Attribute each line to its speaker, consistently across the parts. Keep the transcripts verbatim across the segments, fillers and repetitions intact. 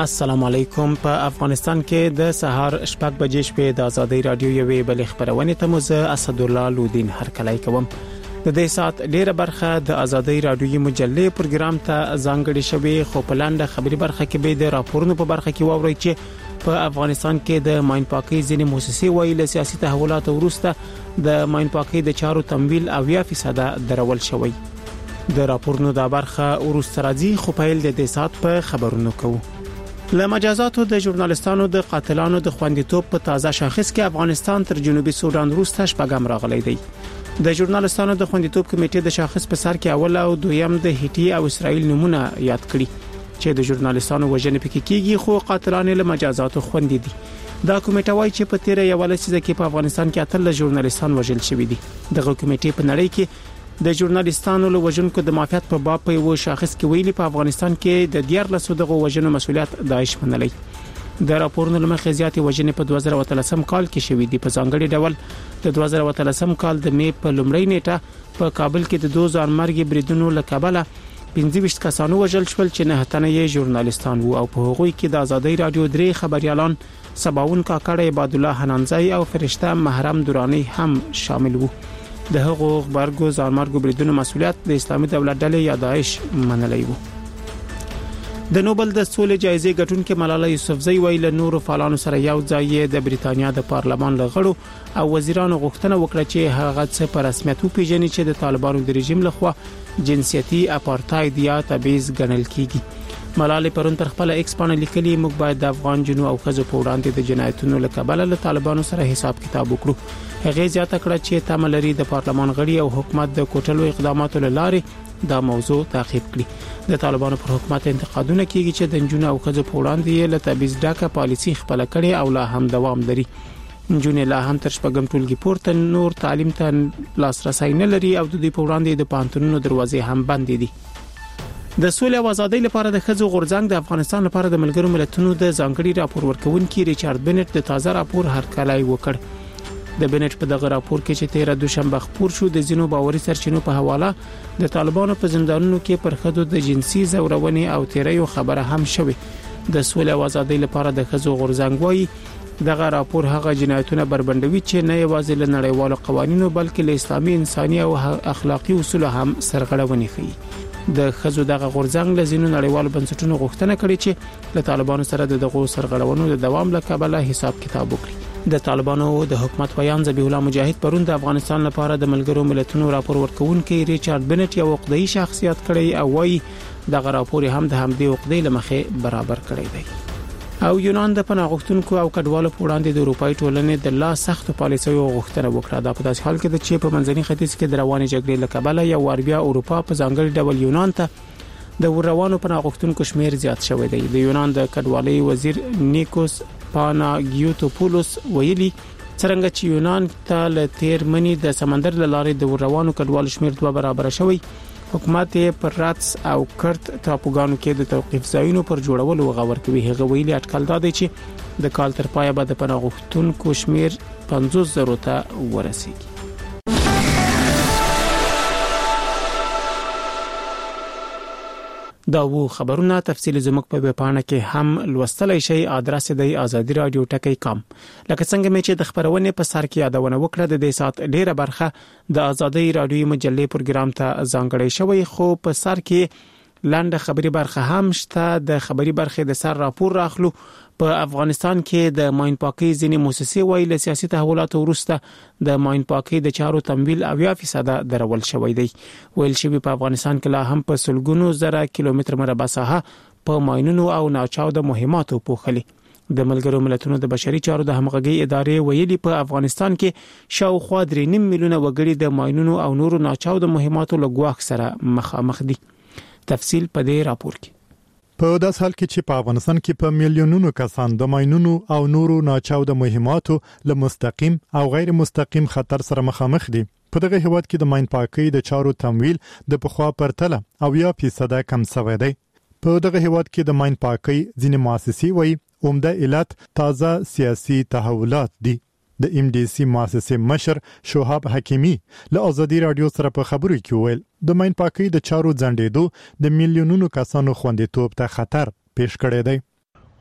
Speaker 1: السلام علیکم. په افغانستان کې د سهار شپږ بجې شپې د ازادي رادیو یوې بل خبرونه ته مزه اسدالله لودین هرکلی کوم. د دې سات ډیره برخه د ازادي رادیو مجلې پروګرام ته ځانګړې شوی، خو په لاندې خبري برخه کې به د راپورونو په برخه کې ووري چې په افغانستان کې د ماین پاکي ځینې مؤسسې ویل سیاسي تحولات وروسته د ماین پاکي د چارو تمویل اویا فیصد درول شوی. د راپورونو د برخه وروسته راځي، خو په دې د سات په خبرونو کوو. له مجازاتو د ژورنالستانو د قاتلانو د خوندیتوب په تازه شاخص کې افغانستان تر جنوبي سودان وروسته شپږم راغلی دی. د ژورنالستانو د خوندیتوب کمیټې د شاخص په سر کې اول او دویم د هیټي او اسرائیل نمونه یاد کړي چې د ژورنالستانو وژنې پکې کیږي، خو قاتلان له مجازاتو خوندي دي. دا کمیټه وايي چې په تیر یو لسیزه کې په افغانستان کې اتل ژورنالستان وژل شوي دي. دغه کمیټې په نړۍ کې د ژورنالستانو له وژونکو د معافیت په باب په یو شاخص کې ویلي په افغانستان کې د دیار لسو دغه وژنو مسولیت داعش منلي. د راپورونو لمخې زیاتې وژنې په دوه زره اتلسم کال کې شوې دي. په ځانګړي ډول د دوه زره اتلسم کال د مې په لومړۍ نیټه په کابل کې د دوه ځانمرګي بریدونو له کبله پنځه ویشت کسانو وژل شول چې نه تنه یې ژورنالستان وو، او په هغوی کې د ازادي رادیو درې خبريالان سباون کاکړ، عبد الله حنانزای او فرشته محرم دورانی هم شامل وو. د هغو خبرګو ځانمرګو بریدونو مسولیت د اسلامي دولت ډلې یا داعش منلای وو. د نوبل د سولې جایزې ګټونکې ملاله یوسفزۍ ویل نور فعالانو سره یو ځای د بریتانیا د پارلمان لغړو او وزیرانو غوښتنه وکړه چې هغه څه په رسمیت وپیژني چې د طالبانو د رژیم لخوا جنسيتي اپارټاید یا تبعیض ګڼل کیږي. ملاله پرون پر خپل ایکس باندې لیکلي، موږ باید د افغان جنو او خزو په وړاندې د جنایتونو له کبله له طالبانو سره حساب کتاب وکړو. هغه زیاته کړه چې تملري د پارلمان غړي او حکومت د کوټلو اقداماتو لاره دا موضوع تعقیب کړي. د طالبانو پر حکومت انتقادونه کیږي چې د جنو او خزو په وړاندې له تبعیض ډکه پالیسي خپل کړي او لا هم دوام لري. جنونه لا هم تر شپږم ټولګي پورته نور تعلیم ته لاسرسي نه لري او د دې په وړاندې د پانتونونو دروازې هم بندې دي. د سولې او ازادۍ لپاره د خزو غورځنګ د افغانستان لپاره د ملګرو ملتونو د ځانګړي راپور ورکونکي ریچارډ بنټ د تازه راپور هرکلی وکړ. د بنټ په دغه راپور کې چې تیر دوشنبه خبر شو د زینو باوري سرچینو په حواله د طالبانو په زندانونو کې پر خزو د جنسي زورونې او تیریو خبره هم شوه. د سولې او ازادۍ لپاره د خزو غورځنګ وایي دغه راپور هغه جنایتونه بربندوي چې نه یوازې له نړیوالو قوانینو بلکې له اسلامي انساني او اخلاقی اصول هم سرغړونې کوي. د خزو دغه غورځنګ له زینو نړیوالو بنسټونو غوښتنه کړې چې له طالبانو سره د دغه سرغړونو د دوام لپاره حساب کتاب وکړي. د طالبانو د حکومت ویان ذبیح الله مجاهد پرون د افغانستان لپاره د ملګرو ملتونو راپور ورکونکي ریچارډ بنټ یو عقدی شخصیت کړی او وايي دغه راپور هم د همدې عقدی لمخې برابر کړی دی. او یونان د پناه غوښتونکو او کډوالو په وړاندې د اروپאי ټولنې د لا سخت پالیسیو غوښتنه وکړه. دا په داسې حال کې د چې په منځني ختیځ کې د روانې جګړې لکبله یو واربیا اروپا په ځانګړي ډول یونان ته د روانو پناه غوښتونکو شمیر زیات شوی دی. د یونان د کډوالۍ وزیر نیکوس پاناګیوتوپولوس ویلي څنګه چې یونان ته له تیر منی د سمندر لارې د روانو کډوالو شمیر دوه برابر شوی. حکومت پر راتس او کرت ټاپوګانو کې د توقيف ځایونو پر جوړولو غوړ کوي. هغه ویلي اټکل دادی چې د کال تر پایه به د پناه غوښتونکو شمیر پنځوس زره ته ورسیږي. دا وو خبرونه تفصیل زموږ په ویبپاڼه کې هم لوستلای شئ. ادرس دی آزادی رادیو ټکی کام. لکه څنګه مې چې د خبرونه په سر کې یادونه وکړه د دې سات ډیره برخه د آزادی رادیو مجلې پروګرام ته ځانګړی شوی، خو په سر کې لاندې خبري برخه هم شته. د خبري برخه د سر راپور راخلو. په افغانستان کې د ماین پاکي ځینې مؤسسې ویل سیاسي تحولات وروسته د ماین پاکي د چارو تمویل اویا فیصد درول شوی دی. ویل شوی په افغانستان کې لا هم په سلګونو زره کیلومتر مربع ساحه په ماینونو او ناچاوده مهماتو پوښلي. د ملګرو ملتونو د بشري چارو د همغږي ادارې ویلي په افغانستان کې شاوخوا درې نیم میلیونه وګړي د ماینونو او نورو ناچاوده مهماتو له ګواښ سره مخامخ دي. تفصیل په دې راپور کې.
Speaker 2: په داس حال کې چې په افغانستان کې په میلیونونو کسان د ماینونو او نورو ناچاوده مهماتو له مستقیم او غیر مستقیم خطر سره مخامخ دي. په دغه هیواد کې د ماین پاکي د چارو تمویل د پخوا پرتله اویا فیصد کم شوی دی. په دغه هیواد کې د ماین پاکي ځینې مؤسسې وایي عمده علت تازه سیاسي تحولات دي. د ام ډي سي مؤسسې مشر شوهاب حکیمی له آزادی رادیو سره په خبرو کې ویل د ماین پاکي د چارو ځنډېدو د میلیونونو کسانو خوندیتوب ته خطر پیش کړی دی.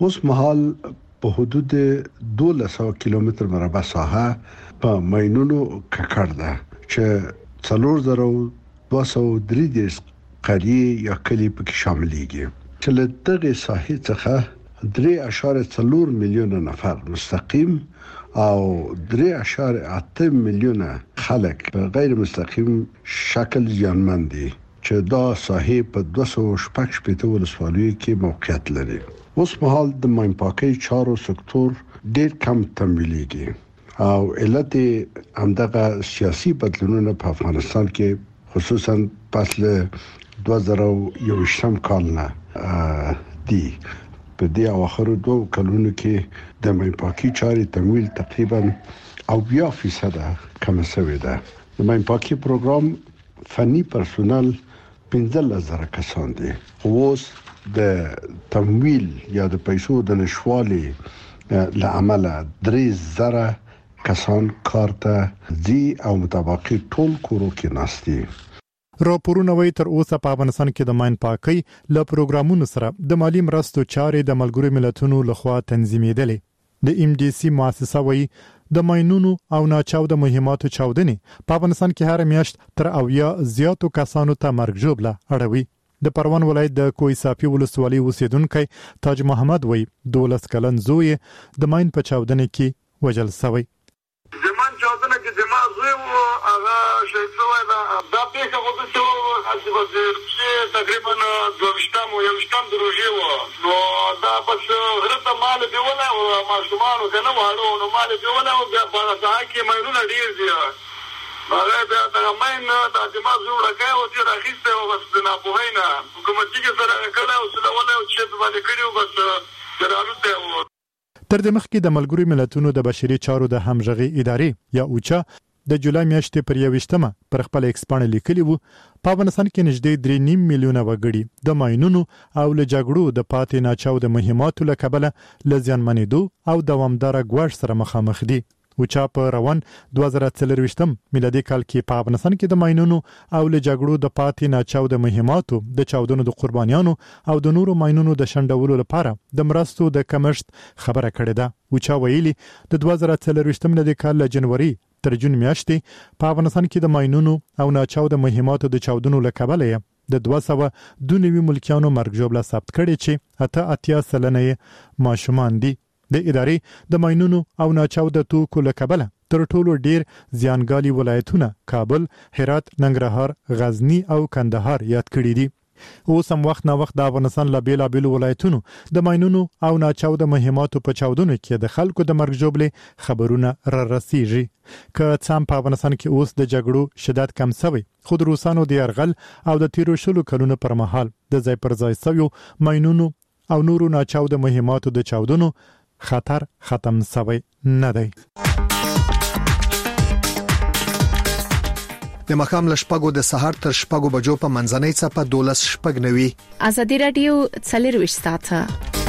Speaker 3: اوس مهال په حدود دولس سوه کیلومتر مربع ساحه په ماینونو ککړ ده چې څلور زره دوه سوه درې دېرش قريې یا کلی پکې شاملېږي چې له دغه ساحې څخه درې اعشاریه څلور میلیونه نفر مستقیم او درې اعشاریه اته میلیونه خلک په غیر مستقیم شکل زیانمن دي چې دا ساحې په دوه سوه شپږ شپېته ولسوالیو کې موقعیت لري. اوس مهال د ماین پاکۍ چارو سکتور ډېر کم تمویلېږي او علت همدغه سیاسي بدلونونه په افغانستان کې خصوصا پس له دوه زره یوویشتم کال نه دي. په دې اواخرو دوه کلونو کې د ماین پاکۍ چاري تمویل تقریبا او بیا فیصد کم شوی ده. د ماین پاکۍ پروګرام فني پرسونل پنځه زره کسان دي. اوس د تمویل یا د پیسو د نشوالي لعمله درې زره کسان کار ته ځي او مطابقي ټول کورو کې ناستي.
Speaker 2: راپورونه وایي تر اوسه په افغانستان کې د ماین پاکۍ له پروګرامونو سره د مالی مرستو چارې د ملګرو ملتونو لخوا تنظیمېدلې. د ام ډي سي مؤسسه وایي د ماینونو او ناچاوده مهماتو چاودنې په افغانستان کې هر میاشت تر اویا زیاتو کسانو ته مرګ ژوبله اړوي. د پروان ولایت د کوی صافي ولسوالۍ اوسیدونکو تاج محمد وایي دولس کلن زوی د ماین په چاودنې کې وژل شوی.
Speaker 4: زمان چاودنه کې زما زوی و هغه شهید شوی دا دا پیښه وکړه چې چې تقریبا دوه یو شتم دروژې و نو دا پس غرته مال دیوله او ماشومان کنه واړو نو مال دیوله او بیا په هغه کې مېرونه ډیر دي هغه بیا دا مین د دماغ جوړه کوي او چې راخسته او بس نه پوهینا حکومتي کې سره کړه او څه ډول او چې باندې کړیو بس درالوته.
Speaker 2: تر دې مخکې د ملګرو ملتونو د بشري چارو د همغږي ادارې یا اوچا د جولای میاشتې پر یوویشتمه پر خپل ایکسپان لیکلی وو په افغانستان کې نږدې درې نیم میلیونه وګړي د ماینونو او له جګړو د پاتې ناچاو د مهماتو له کبله له زیانمنېدو او دوامداره ګواښ سره مخامخ دي. اوچا په روان دوه زره څلرویشتم میلادي کال کې په افغانستان کې د ماینونو او له جګړو د پاتې ناچاو د مهماتو د چاودنو د قربانیانو او د نورو ماینونو د شنډولو لپاره د مرستو د کمښت خبره کړې ده. اوچا ویلي د دوه زره څلرویشتم میلادي کال له جنوري تر جون میاشتې په افغانستان کې د ماینونو او ناچاو د مهماتو د چاودنو له کبله د دوه سوه دوه نوي ملکیانو مرګ ژوبله ثبت کړي چې اته اتیا سلنه ماشومان دي. د ادارې د ماینونو او ناچاو د توکو له کبله تر ټولو ډیر زیانګالي ولایتونه کابل، هرات، ننګرهار، غزنی او کندهار یاد کړي دي. اوس هم وخت نه وخت د افغانستان له بیلابیلو ولایتونو د ماینونو او ناچاو د مهماتو په چاودنو کې د خلکو د مرګ ژوبلې خبرونه را رسیږي. که څه هم په افغانستان کې اوس د جګړو شدت کم شوی خو د روسانو د یرغل او د تیرو شلو کلونو پر مهال د ځای پر ځای شویو ماینونو او نورو ناچاو د مهماتو د چاودنو خطر ختم شوی نه دی.
Speaker 5: د مخام لشپګو د سحر تر شپګو بجو په منځنۍ څپه دولس شپګ نوي.
Speaker 6: ازادي رادیو څلرویشت ساعته.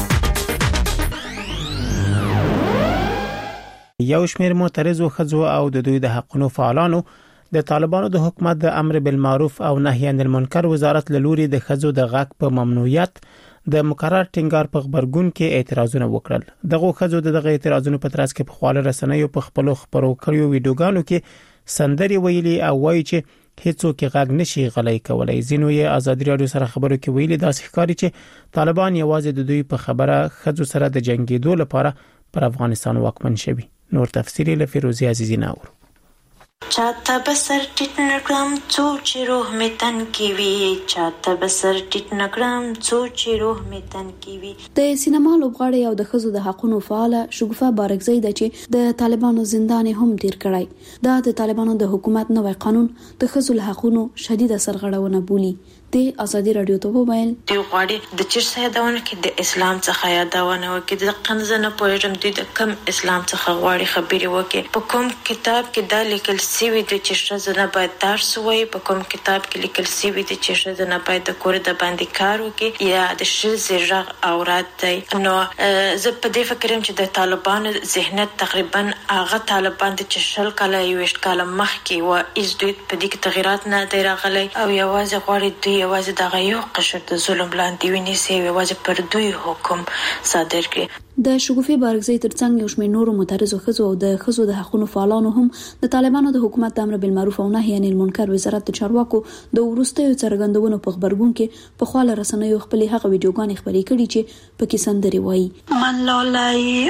Speaker 1: یو شمېر معترضو ښځو او د دوی د حقوقو فعالانو د طالبانو د حکومت د امر بالمعروف او نهي عن المنکر وزارت له لوري د ښځو د حق په ممنوعیت د مقرر ټینګار په خبرګون کې اعتراضونه وکړل. دغه ښځو د دغه اعتراضونو په ترڅ کې په خواله رسنیو په خپل خبرو کړیو ویډیوګانو کې سندري ویلي او وایي چې هیڅوک غږ نشي غلای کولای. زینو یې ازادي رادیو سره خبرو کې ویلي داسې ښکاري چې طالبان یوازې د دوی په خبره ښځو سره د جنگیدو لپاره پر افغانستان واکمن شوي. نور تفصیلی له فیروزی عزیزی ناور.
Speaker 7: چاته بسر ټیټ نکړم څو چې روح می تن کی وی چاته بسر ټیټ نکړم څو چې روح می تن کی وی.
Speaker 8: د سینما لوبغاړي او د ښځو د حقوقو فعال شګوفه بارکزی د چې د طالبانو زندان هم تیر کړای. دا د طالبانو د حکومت نوې قانون د ښځو له حقوقو شدید سرغړونه بولی. د ازادي رادیو ته وویل
Speaker 7: دی غواړي د چیرته یادونه کې د اسلام څخه یادونه وکړي د قنځنه پوهیږم دوی د کم اسلام څخه غواړي خبري وکړي. په کوم کتاب کې دا لیکل سوي د چې ښځه باید درس وایي، په کوم کتاب کې لیکل سوي د چې ښځه باید د کور د باندې کار وکړي یا د ښځې غږ اورات دی. نو زه په دې فکر یم چې د طالبانو ذهنیت تقریبا هغه طالبان چې شل کاله یوشت کاله مخکې و از دوی په دې کې تغیرات نه دی راغلي او یوازې غواړي دوی یوازې د غيو قشر د ظلم لاندې ویني سي یوازې پر دوی حکم صادر کړي.
Speaker 8: د شګوفي بارګزۍ ترڅنګ یو شمېر نورو معترضو ښځو او د ښځو د حقوقو فعالانو هم د طالبانو د حکومت د امر بالمعروف او نهي عن المنکر وزارت د چارواکو د ورستیو څرګندونو په خبرګون کې په خواله رسنیو خپل هغه ویډیوګانې خبرې کړي چې پکې سندري وایي.
Speaker 9: من لالای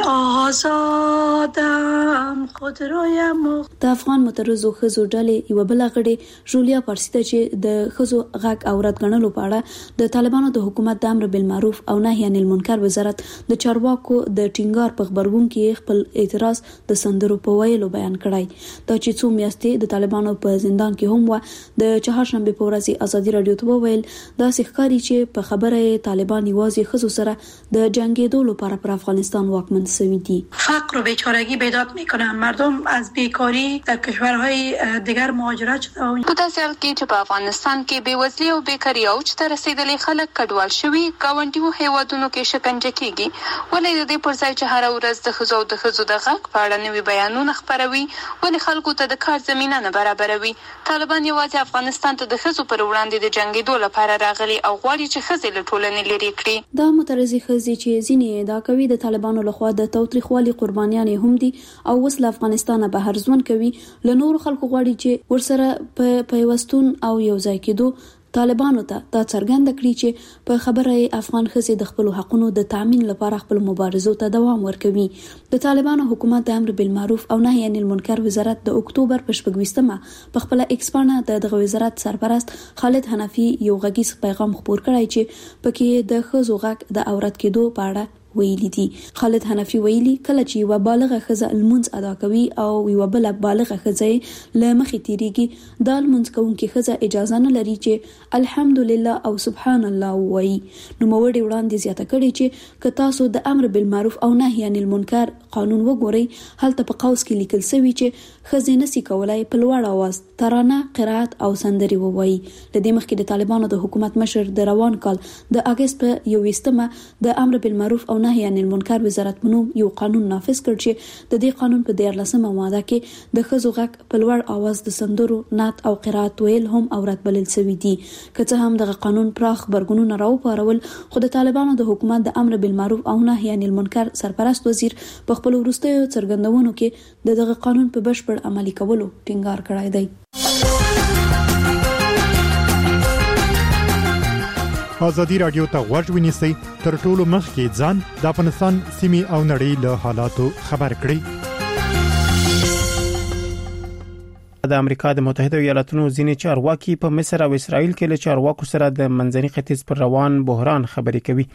Speaker 9: آزادم خودرویم.
Speaker 8: د افغان معترضو ښځو ډلې یو بل غړي جولیا پارسی ته چې د ښځو غږ او رد غنلو په اړه د طالبانو د حکومت د امر بالمعروف او نهي عن المنکر وزارت د چارواکو د ټینګار په خبرګون کې خپل اعتراض د سندرو په ویلو بیان کړی. دا چې څو میاشتې د طالبانو په زندان کې هم و. د چهارشنبه په ورځ ازادي رادیو ته وویل دا ښکاري چې په خبره طالبان یوازې ښځو سره د جنگیدو لپاره پر افغانستان واکمن شوی دي.
Speaker 9: فقر و بیچارگی بیداد میکنن. مردم از بیکاری در کشورهای دیگر مهاجرت شده.
Speaker 10: په داسې حال کې چې په افغانستان کې بېوزلي او بیکاري اوج ته رسیدلې خلک کډوال شوي ګاونډیو هیوادونو کې شکنجه کیږي. ولې د دې پر ځای چې هر ورځ د ښځو او د ښځو د غږ په اړه نوي بیانونه خپروي ولې خلکو ته د کار زمینه نه برابروي؟ طالبان یوازې افغانستان ته د ښځو پر وړاندې د جنګېدو لپاره راغلي او غواړي چې ښځې له ټولنې لرې کړي.
Speaker 8: دا معترضې ښځې چې ځینې ادعا کوي د طالبانو لخوا د تاوتریخوالي قربانیانې هم دي او اوس له افغانستانه بهر ژوند کوي، له نورو خلکو غواړي چې ورسره په پیوستون او یو ځای کېدو طالبانو ته دا څرګنده کړي چې په خبره افغان ښځې د خپل حقوقو د تامین لپاره خپل مبارزو ته دوام ورکوي. د طالبانو حکومت د امر بالمعروف او نهي عن المنکر وزارت د اکتوبر په شپږویشتمه په خپل ایکس باندې د دغه وزارت سرپرست خالد حنفي یو غږیز پیغام خپور کړی چې پکې د ښځو غږ د اورات کېدو په اړه ویلي دي. خالد حنفي ویلي کله چې یو بالغه ښځه المنځ ادا کوي او یو بل بالغه ښځه له مخې تیریږي د المنځ کوونکې ښځه اجازه نه لري چې الحمدلله او سبحان الله وایي. نو موړي وړاندې زیاته کړي چې که تاسو د امر بالمعروف او نهي عن المنکر قانون وګورئ هلته په قوس کې لیکل شوی چې ښځې نشي کولای په لوړ اواز ترانه قرات او سندري ووایي. د دې مخکې د طالبانو د حکومت مشر د روان کال د اگست په یوویشتمه د امر بالمعروف او نهي عن المنکر وزارت منو یو قانون نافذ کړ چې د دې قانون په دیارلسمه ماده کې د ښځو غږ په لوړ اواز د سندرو نعت او قرات ویل هم اورات بلل شوی دي. که څه هم دغه قانون پراخ برګونونه راوپارول خو د طالبانو د حکومت د امر بالمعروف او نهي عن المنکر سرپرست وزیر په خپل وروستیو څرګندونو کې د دغه قانون په بشپړ عملي کولو ټینګار کړی دی.
Speaker 2: ازادي رادیو ته غوږ ونیسئ تر ټولو مخکې ځان د افغانستان سیمې او نړۍ له حالاتو خبر کړئ.
Speaker 1: د امریکا د متحده ایالاتونو ځینې چارواکي په مصر او اسرائیل کې له چارواکو سره د منځني ختیځ پر روان بحران خبرې کوي.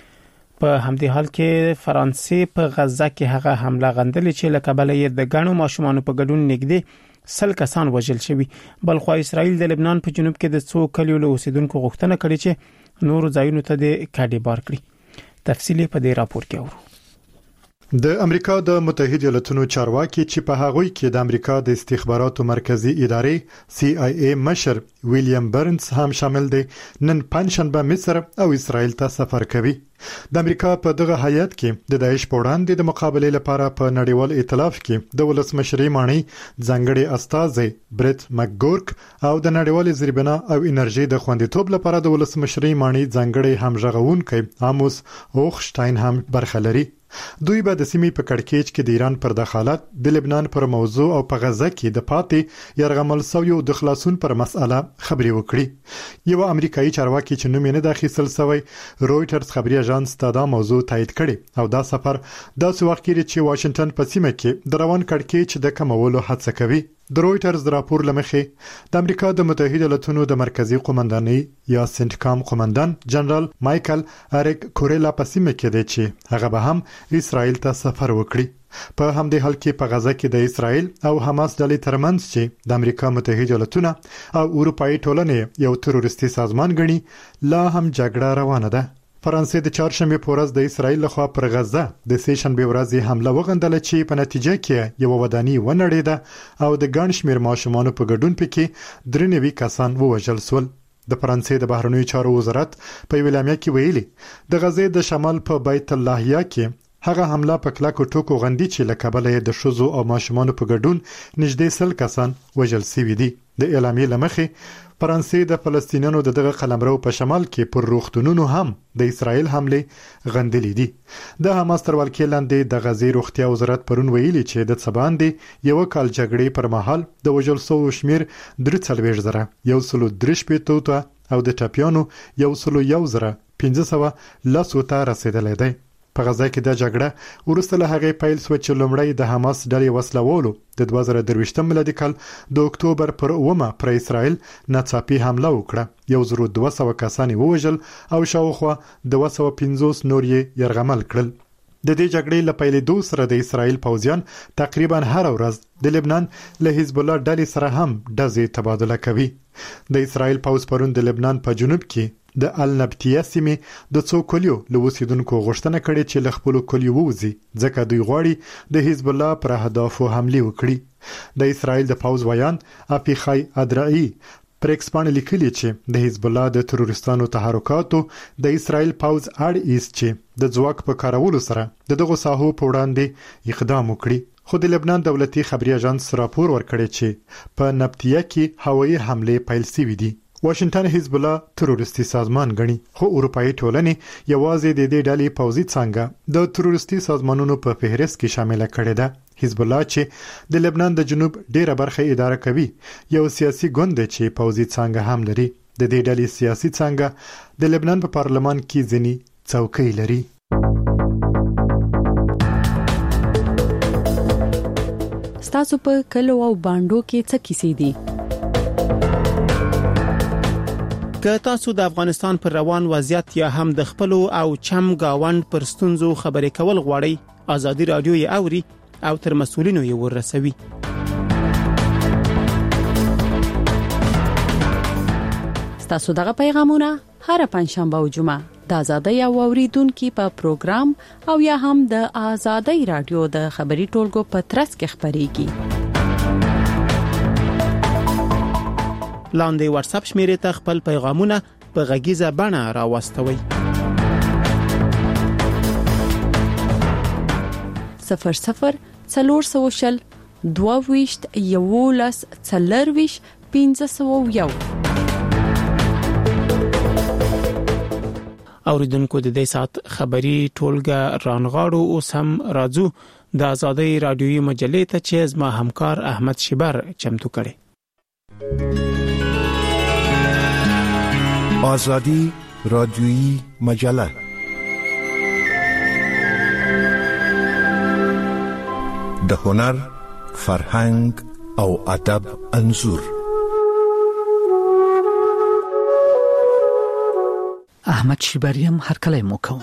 Speaker 1: په همدې حال کې فرانسې په غزه کې هغه حمله غندلې چې له کبله یې د غاڼو ماشومان په ګډون نږدې سل کسان وژل شوي. بلخو اسرائیل د لبنان په جنوب کې د څو کلیو له اوسیدونکو غوښتنه کړې چې نور ځایونو ته د کډي بار کړي. تفصیل په دې راپور کې اورو.
Speaker 2: د امریکا د متحده ایالاتونو چارواکي چې په هغوی کې د امریکا د استخباراتو مرکزی ادارې سی آی ای مشر ویلیام برنز هم شامل دي نن پنځشنبه مصر او اسرائیل ته سفر کوي. د امریکا په دغه هیئت کې د داعش په وړاندې د مقابلې لپاره په نړیوال ائتلاف کې د ولسمشرۍ مانی ځانګړي استازي بریت مکګورک او د نړیوال زیربنا او انرژي د خوندیتوب لپاره د ولسمشرۍ مانی ځانګړي همغږونکي اموس اوخشتاین هم برخه لري. دوی به د سیمې په کړکېچ کې د ایران پر دخالت، د لبنان پر موضوع او په غزه کې د پاتې یرغمل شویو د خلاصون پر مسأله خبرې وکړي. یو امریکایي چارواکي چې نوم یې نه داخل شوی رويټرز خبري اژانس ته دا موضوع تایید کړي او دا سفر داسې وخت کې چې واشنگټن په سیمه کې د روان کړکېچ د کمولو هڅه کوي. د رويټرز راپور لمخې د امریکا د متحده ایالاتونو د مرکزی قومندانۍ یا سنټکام قومندان جنرال مایکل اریک کورلا په سیمه کې دی چې هغه به هم اسرائیل ته سفر وکړي. په همدې حال کې په غزه کې د اسرائیل او حماس ډلې ترمنځ چې د امریکا متحده ایالاتونو او اروپאי ټولنې یو تروریستي سازمان ګڼي لا هم جګړه روانه ده. فرانسې د چهارشنبه په ورځ د اسرائیل لخوا پر غزه د سه شنبه ورځ حمله وغندله چې په نتیجه کې یو وداني ونړېده او د ګڼ شمېر ماشومان په ګډون پکې درې نوي کسان ووژل شول. د فرانسې د بهرنیو چارو وزارت په ویلامیا کې ویلي د غزې د شمال په بیت اللهیه کې هغه حمله په کلاکو ټوکو غندي چې له کبله د شوزو او ماشومان په ګډون نږدې سل کسان وژل شوي دي. د اعلامیې لمخې فرانسې د فلسطینیانو د دغه قلمرو په شمال کې پر روغتونونو هم د اسرایل حمله غندلې دي. د حماس تر ولکې لاندې د غزې روغتیا وزارت پرون ویلي چې د څباندې یو کال جګړې پر مهال د وژل شوو شمیر درې څلوېښت زره یو سلو درې شپېته ته او د ټپیانو یو سلو یو زره پنځه سوه لسو ته رسیدلی دی. په غزا کې د جګړه وروسته له هغې پیل شوه چې لومړی د حماس ډلې وسلوالو د دوه زره درویشتم میلادي کال د اکتوبر پر اوومه پر اسرائیل ناڅاپي حمله وکړه. یو زر دوه سوه کسان یې ووژل او شاوخوا دوه سوه پنځوس نور یې یرغمل کړل. د دې جګړې له پیلېدو سره د اسرائیل پوځیان تقریبا هر ورځ د لبنان له حزب الله ډلې سره هم ډزې تبادله کوي. د اسرائیل پوځ پرون د لبنان په جنوب کې د النبتیه سیمې د څو کلیو له اوسیدونکو غوښتنه کړې چې له خپلو کلیو ووځي ځکه دوی غواړي د حزب الله پر اهدافو حملې وکړي. د اسرائیل د پوځ ویان افیخای ادرعی پر ایکس باندې لیکلي چې د حزب الله د تروریستانو تحرکاتو د اسرائیل پوځ اړ ایست چې د ځواک په کارولو سره د دغه ساحو په وړاندې اقدام وکړي. خو د لبنان دولتي خبري اژانس راپور ورکړی چې په نبتیه کې هوایي حملې پیل شوې دي. واشنگټن حزب الله تروریستي سازمان غني، خو اروپאי ټولنې یوازې د دې ډلې پوځي څنګه د تروریستي سازمانونو په فهرست کې شامل کړي ده. حزب الله چې د لبنان د جنوب ډیره برخه اداره کوي یو سیاسي ګوند چې پوځي څنګه هم لري. د دې ډلې سیاسي څنګه د لبنان په پارلمان کې ځنی څوکۍ لري.
Speaker 11: ستاسو په کلو او باندو کې څه کیسې دي؟
Speaker 1: که تاسو د افغانستان پر روان وضعیت یا هم د خپل او چم گاوند پر ستونزو خبرې کول غواړئ، ازادي رادیو یې اوري او تر مسؤلینو یې ورسوي.
Speaker 11: تاسو دغه پیغامونه هر پنځشنبه او جمعه د ازادي او اوریدونکو په پروګرام او یا هم د ازادي رادیو د خبري ټولګو په ترڅ کې خبريږي. لاندې واتس اپ شمیرې ته خپل پیغامونه په غږیزه بڼه راوستوي. صفر صفر څلور سوشل دوه ویشت یولس څلرویش پنځه سوه یو.
Speaker 1: اوریدونکو د دې سات خبري ټولګه رانغاړو اوس هم راځو د ازادي رادیوي مجلې ته چې زما همکار احمد شبر چمتو کړي.
Speaker 12: آزادی رادیویی مجله د هنر، فرهنګ او ادب انځور.
Speaker 13: احمد شبریم هر کله مو کوم.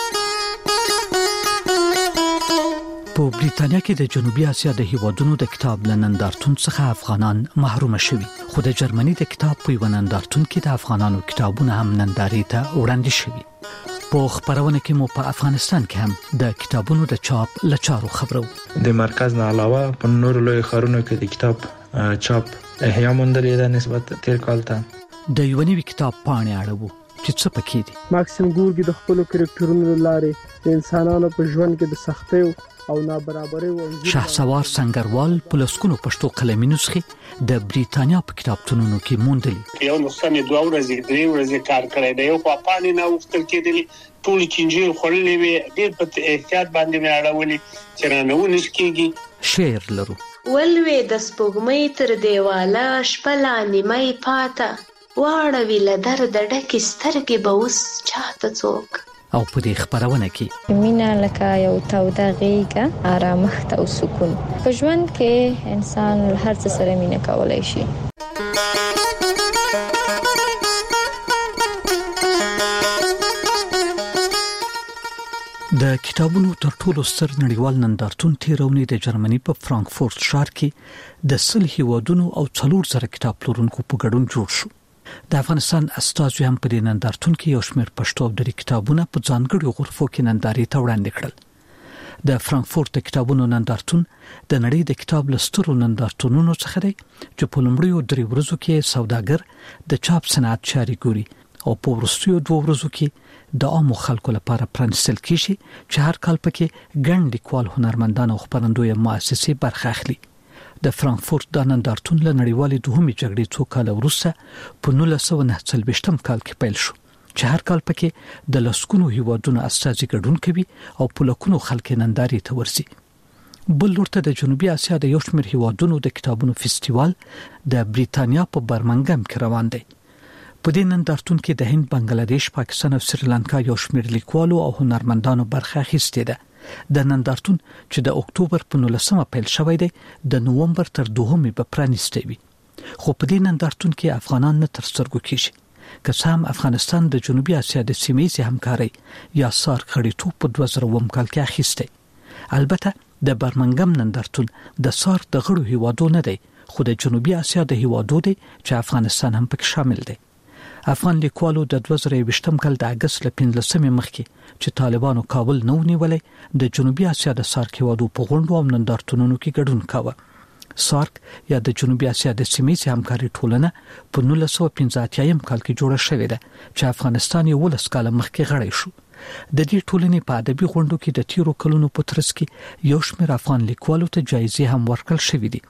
Speaker 13: په بریتانیا کې د جنوبي اسیا د هیوادونو د کتاب لنندارتون څخه افغانان محروم شوي، خو د جرمني د کتاب په ونندارتون کې د افغانانو کتابونه هم نندارې ته وړاندې شوي. په خبرونه کې مو په افغانستان کې هم د کتابونو د چاپ لچارو خبرو.
Speaker 14: د مرکز نه علاوه په نورو لوی ښارونو کې د کتاب چاپ احیا موندلې ده نسبت تیر کال ته.
Speaker 13: د یو نوي کتاب پاڼې اړوو چې څه پکې دي.
Speaker 15: ماکسیم ګورګي د خپل کرکټرونو لارې د انسانانو په ژوند کې د سختیو او نابرابرۍ او
Speaker 13: شهسوار سنگروال پلسکونو پښتو قلمي نسخې د بریتانیا په کتابتونونو کې موندلې.
Speaker 16: یو نسخه مې دوه ورځې درې ورځې کار کړی دی، یو په پانی نه وختل کېدلی، ټول چنجیر خورلې وي، ډېر په احتیاط باندې مې اړولې چې رانه ونیس کېږي.
Speaker 13: شعر لرو
Speaker 7: ولوي د سپوږمۍ تر دیواله شپه لا نیمه پاته، واړوي له درده ډکې سترګې به اوس چاته څوک.
Speaker 13: او په دې خبرونه کې
Speaker 17: مینه لکه یو توده غېږه، آرامښت او سکون. په ژوند کې انسان هر څه سره مینه کولای شي.
Speaker 13: د کتابونو تر ټولو ستر نړیوال نندارتون تیرونی د جرمني په فرانکفورت ښار کې د سل هیوادونو او څلور زره کتاب پلورونکو په ګډون جوړ شو. د افغانستان استازو هم په دې نندارتون کې یو شمېر پښتو او دري کتابونه په ځانګړو غرفو کې نندارې ته وړاندې کړل. د فرانکفورت د کتابونو نندارتون د نړۍ د کتاب لسترو نندارتونونو څخه دی چې په لومړیو درې ورځو کې سوداګر د چاپ صنعت چاري ګوري او په وروستیو دوه ورځو کې د عامو خلکو لپاره پرانستل کیږي چې هر کال پکې ګڼ لیکوال، هنرمندان او خبرندوی مؤسسې برخه اخلي. د فرانکفورت د نندارتون له نړیوالې دوهمې جګړې څو کال وروسته په نولس سوه نهه څلوېښتم کال کې پیل شو چې هر کال پکې د لسګونو هیوادونو استازي ګډون کوي او په لکونو خلک نندارې ته ورسي. بل ورته د جنوبي اسیا د یو شمېر هیوادونو د کتابونو فستیوال د بریتانیا په برمنګم کې روان دی. په دې نندارتون کې د هند، بنگلاديش، پاکستان او سریلانکا یو شمېر لیکوالو او هنرمندانو برخه اخیستې ده. د نندارتون چې د اکتوبر په نولسمه پیل شوی دی د نوومبر تر دوهمې به پرانیستی وي. خو په دې نندارتون کې افغانان نه تر سترګو کېږي. که څه هم افغانستان د جنوبي اسیا د سیمه‌ییزې همکارۍ یا سارک غړیتوب په دوه زره اووم کال کې اخیستی. البته د برمنګم نندارتون د سارک د غړو هیوادو نه دی، خو د جنوبي اسیا د هیوادو دی چې افغانستان هم پکې شامل دی. افغان لیکوالو د دوه زره یوویشتم کال د اگست له پنځلسمې مخکې چې طالبانو کابل نه ونیولې د جنوبي اسیا د سارک هیوادو په غونډو او نندارتونونو کې ګډون کاوه. سارک یا د جنوبي اسیا د سیمه‌ییزې همکارۍ ټولنه په نولس سوه پنځه اتیا کال کې جوړه شوې ده چې افغانستان یې ولس کال مخکې غړی شو. د دې ټولنې په ادبي غونډو کې د تیرو کلونو په ترڅ کې یو شمېر افغان لیکوالو ته جایزې هم ورکړل شوې دي.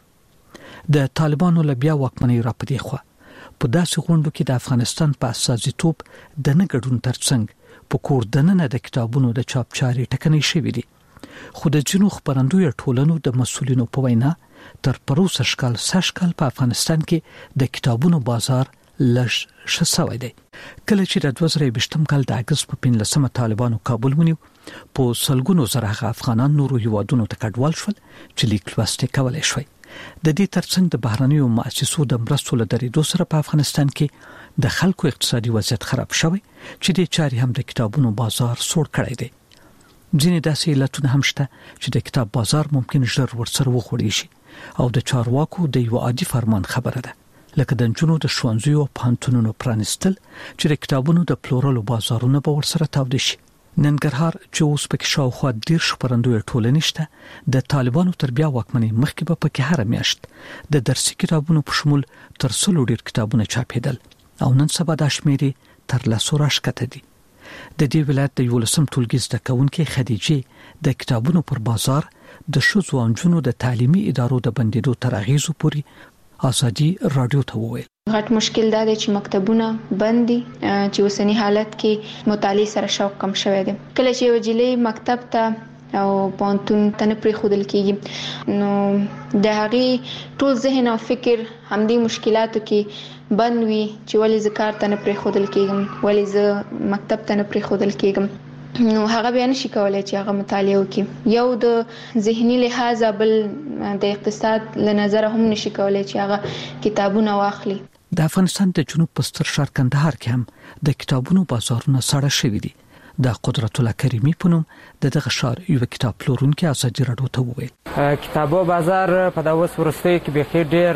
Speaker 13: د طالبانو له بیا واکمنۍ راپدې خوا په داسې غونډو کې د افغانستان په استازیتوب د نه ګډون ترڅنګ په کور دننه د کتابونو د چاپ چارې ټکنۍ شوې دي. خو د جنو خبرندوی ټولنو د مسولینو په وینا تر پروسه شکل سشکل په افغانستان کې د کتابونو بازار لږ شسوي دی. کله چې د دوه زره یوویشتم کال د اگست په پنځلسمه طالبانو کابل ونیو، په سلګونو زره افغانان نورو هیوادونو ته کډوال شول چې لیک لوست کولای شوی. د دې ترڅنګ د بهرنیو مؤسسو د مرستو له درېدو سره په افغانستان کې د خلکو اقتصادي وضعیت خراب شوی چې د چاري هم د کتابونو بازار سوړ کړی دی. ځینې داسې علتونه هم شته چې د کتاب بازار ممکن ژر ورسره وخوړی شي او د چارواکو د یو عادي فرمان خبره ده، لکه د جنونو د ښوونځیو او پوهنتونونو پرانیستل چې د کتابونو د پلورلو بازارونه به ورسره تاوده شي. ننګرهار چې اوس پکې شاوخوا ډیر خبرندوی ټولنې شته، د طالبانو تر بیا واکمنۍ مخکې به پکې هر میاشت د درسي کتابونو په شمول تر څلور ډیر کتابونه چاپېدل او نن سبا د شمیرې تر لسو راښکته دي. د دې ولایت د یولسم ټولګي زده کوونکې خدیجه د کتابونو پر بازار د ښځو او نجونو د تعلیمي ادارو د بندیدو تر اغیزو پورې ازادي رادیو ته وویل.
Speaker 18: غټ مشکل دا دی چې مکتبونه بند دي، چې اوسنی حالت کې مطالعه سره شوق کم شوی دی. کله چې وجلې مکتب ته او پونتون ته پرې خودل کېږي نو د هغې ټول ذهن او فکر همدې مشکلاتو کې بند وي چې ولې زه کار ته نه پرې خودل کېږم، ولې زه مکتب ته نه پرې خودل کېږم. نو هغه بیا نشي کولای چې هغه مطالعه وکړي. یو د ذهني لحاظ بل د اقتصاد له نظر هم نشي کولای چې هغه کتابونه واخلي.
Speaker 13: د افغانستان د جنوب په ستر ښار کندهار کې هم د کتابونو بازارونه ساړه شوي دي. د قدرت الله کریمی په نوم د دغه ښار یو کتاب پلورونکی ازادي رادیو ته وویل.
Speaker 19: کتابو بازار په دغه وروستیو کې به ډېر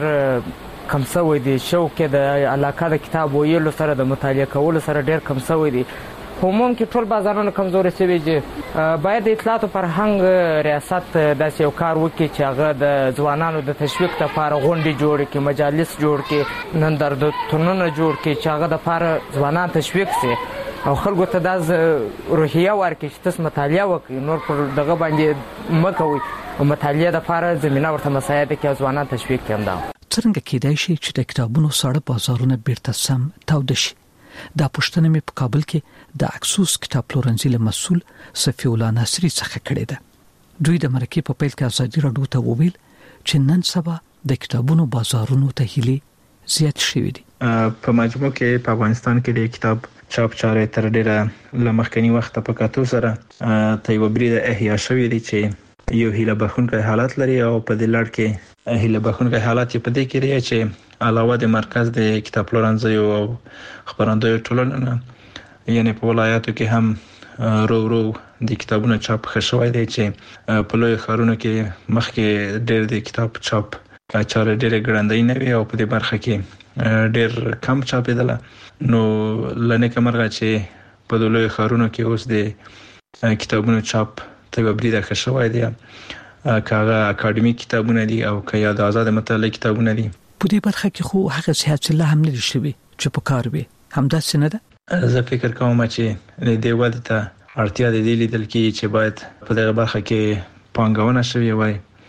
Speaker 19: کم شوی دی. شوق د علاقه د کتاب ویلو سره د مطالعه کولو سره ډېر کم شوی دی. عموم کې ټول بازارونه کمزوري شوي دي. باید د اطلاعات او فرهنګ ریاست داسې یو کار وکړي چې هغه د ځوانانو د تشویق لپاره غونډې جوړ کړي، مجالس جوړ کړي، نندارتونونه جوړ کړي چې هغه د لپاره ځوانان تشویق شي او خلکو ته دا روحیه ورکړي چې تاسو مطالعه وکړئ، نور پر دغه باندې مه کوئ. مطالعه لپاره زمینه ورته مساعده کړي او ځوانان تشویق کړي. همدا
Speaker 13: څرنګه کېدای شي چې د کتابونو ساړه بازارونه بیرته سم تاوده شي؟ دا پوښتنه مې په کابل کې د اکسوس کتاب پلورنځي له مسؤل صفی الله ناصری څخه کړې ده. دوی د مرکې په پیل کې ازادي رادیو ته وویل چې نن سبا د کتابونو بازارونو ته هیلې زیات شوي دي.
Speaker 14: په مجموع کې په افغانستان کې د کتاب چاپ چارې تر ډیره لمخکني وخت په کتو سره ته یو بریده احیا شوې دي چې یو هیله بخښونکی حالت لري او په دې لړ کې هیله بخښونکی حالت په دې کې لري چې علاوه د مرکز د کتاب پلورنځي او خبرندوی ټولنه یعنی په ولایاتو کې هم رو رو د کتابونو چاپ خښوي دي چې په لوی ښارونو کې مخکې ډېر د کتاب چاپ کاچاره ډېر ګړندۍ نه وي او په دې برخه کې ډېر کم چاپېدل. نو لنه کمرغه چې په لوی ښارونو کې اوس د کتابونو چاپ ته وبریده خښوي دي، کاغه اکاډمیک کتابونه دي او کیا د آزاد مطالعه کتابونه دي.
Speaker 13: په دې برخه کې خو هغه صحت الله هم نه شوي چې په کار وي. همدا څنګه ده؟
Speaker 14: زه فکر کوم چې د دې وده ته اړتیا د دې لیدل کې چې باید په دغه برخه کې پانګونه شوي وای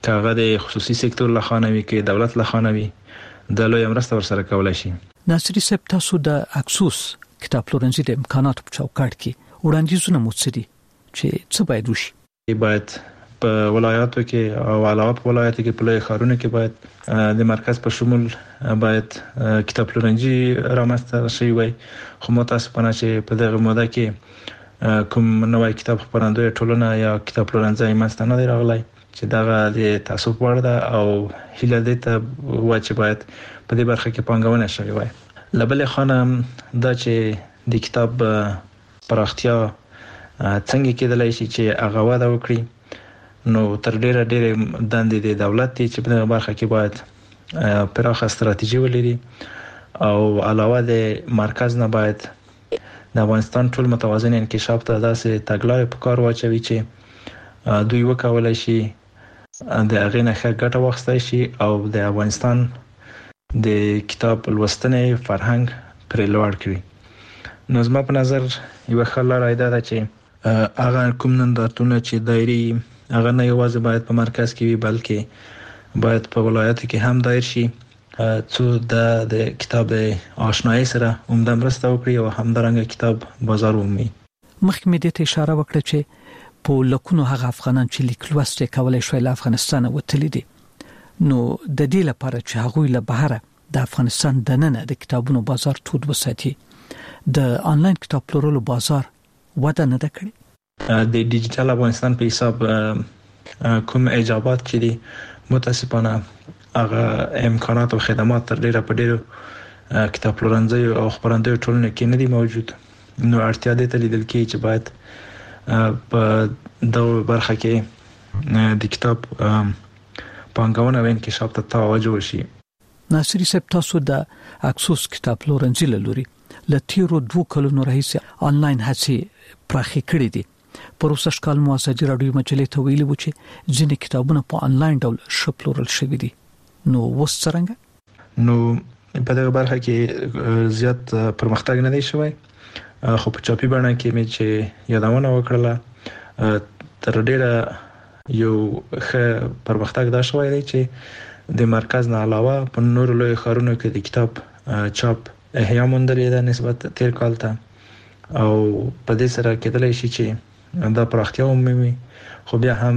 Speaker 14: کاغه د خصوصي سکتور لخوا وي کې دولت لخوا وي د لوی مرسته ورسره کولای شي.
Speaker 13: ناصری صاحب تاسو د اکسوس کتاب پلورنځي د امکاناتو په چوکاټ کې وړاندیزونه موڅدي چې څه باید وشي؟
Speaker 14: باید په ولایاتو کې او علاوه په ولایاتو کې په لوی ښارونو کې باید د مرکز په شمول باید کتاب پلورنځي رامنځته شي وي. خو متاسفانه چې په دغه موده کې کوم نوې کتاب خپرندوی ټولنه یا کتاب پلورنځي منځته نه راغلی چې دغه د تاسو په وړ ده او هیله دې ته و چې باید په دې برخه کې پانګونه شوي وي. لبل خانم دا چې د کتاب پراختیا څنګه کېدلای شي چې هغه وده وکړي، نو تر ډیره ډیره دندې د دولت چې په دغه برخه کې باید پراخه ستراتیژي ولري او علاوه د مرکز نه باید د افغانستان ټول متوازن انکشاف ته داسې تګلارې په کار واچوي چې دوی وکولای شي د هغې نه ښه ګټه واخیستلی شي او د افغانستان د کتاب لوستنې فرهنګ پرې لوړ کړي. نو زما په نظر یوه ښه لاره دا ده چې هغه کوم نندارتونونه چې دایري هغه نه یوازې باید په مرکز کې وي بلکې باید په ولایاتو کې هم دایر شي څو د د کتاب د آشنایي سره عمده مرسته وکړي او همدارنګه کتاب بازار ومومي.
Speaker 13: مخکې مې دې ته اشاره وکړه چې په لکونو هغه افغانان چې لیک لوست کولای شوی له افغانستان وتلی دي، نو د دې لپاره چې هغوی له بهره د افغانستان دننه د کتابونو بازار تود وساتي، د آنلاین کتاب پلورلو بازار وده نه ده کړې.
Speaker 14: د ډیجیټل افغانستان په حساب کوم ایجابات چې دي متاسفانه هغه امکانات او خدمات تر ډیره په ډیرو کتاب پلورنځي او خبرندوی ټولنه کې نه دي موجود. نو اړتیا دې ته لیدل کېږي چې باید په دغه برخه کې د کتاب پانګونه او انکشاف ته توجه وشي.
Speaker 13: ناصری صاحب تاسو د اکسوس کتاب پلورنځي له لوري له تیرو دوه کلونو راهیسې آنلاین هڅې پراخې کړې دي. پروسه کال مو ازادي راډیو مجلې ته ویلي و چې ځینې کتابونه په آنلاین ډول شپلورل شوي دي، نو وس څنګه؟
Speaker 14: نو په دغه برخه کې زیات پرمختګ نه دی شوی، خو په چاپی بڼه کې مې چې یادونه وکړه تر ډیره یو ښه پرمختګ دا شوی دی چې د مرکز نه علاوه په نورو لوی ښارونو کې د کتاب چاپ احیا موندلې ده نسبت تیر کال ته، او په دې سره کېدلای شي چې دا پراختیا ومومي. خو بیا هم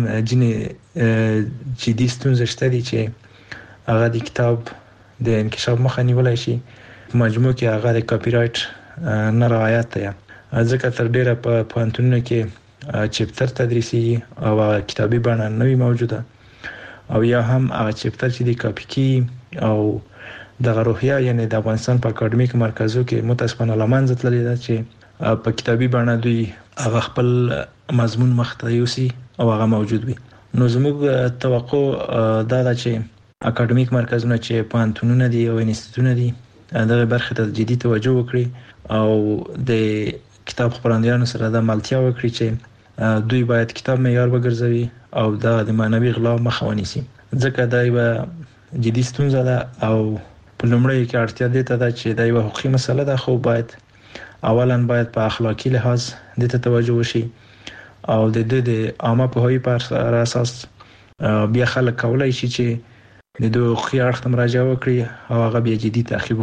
Speaker 14: ځینې جدي ستونزې شته دي چې هغه د کتاب د انکشاف مخه نیولای شي. په مجموع کې هغه د کاپی رایټ نه رعایت دی، ځکه تر ډیره په پوهنتونونو کې چپتر تدریسي او کتابي بڼه نه وي موجوده، او یا هم هغه چپتر چې د کاپی کی او د روحیه یعنی د افغانستان په اکاډمیک مرکزو کې متاسفانه لمنځه تللی ده چې په کتابي بڼه دوی هغه خپل مضمون مخته یوسي او هغه موجود وي. نو زموږ توقع دا ده چې اکاډمیک مرکزونه چې پوهنتونونه دي او انسټیټونه دي دغه برخه ته جدي توجه وکړي او د کتاب خپرندویانو سره د ملتیا وکړي چې دوی باید کتاب معیار وګرځوي او دا د معنوي غلا مخه ونیسي، ځکه دا یو جدي ستونزه ده او په لومړی کې اړتیا دې ته ده چې دا یو حقوقي مسله ده، خو باید اولا باید په اخلاقی لحاظ دې ته توجه وشي او د دې د عامه پوهاوی پر اساس بیا خلک کولای شي چې د دوه خيار ختم راځي وکړي او هغه بیا جدي تعقیب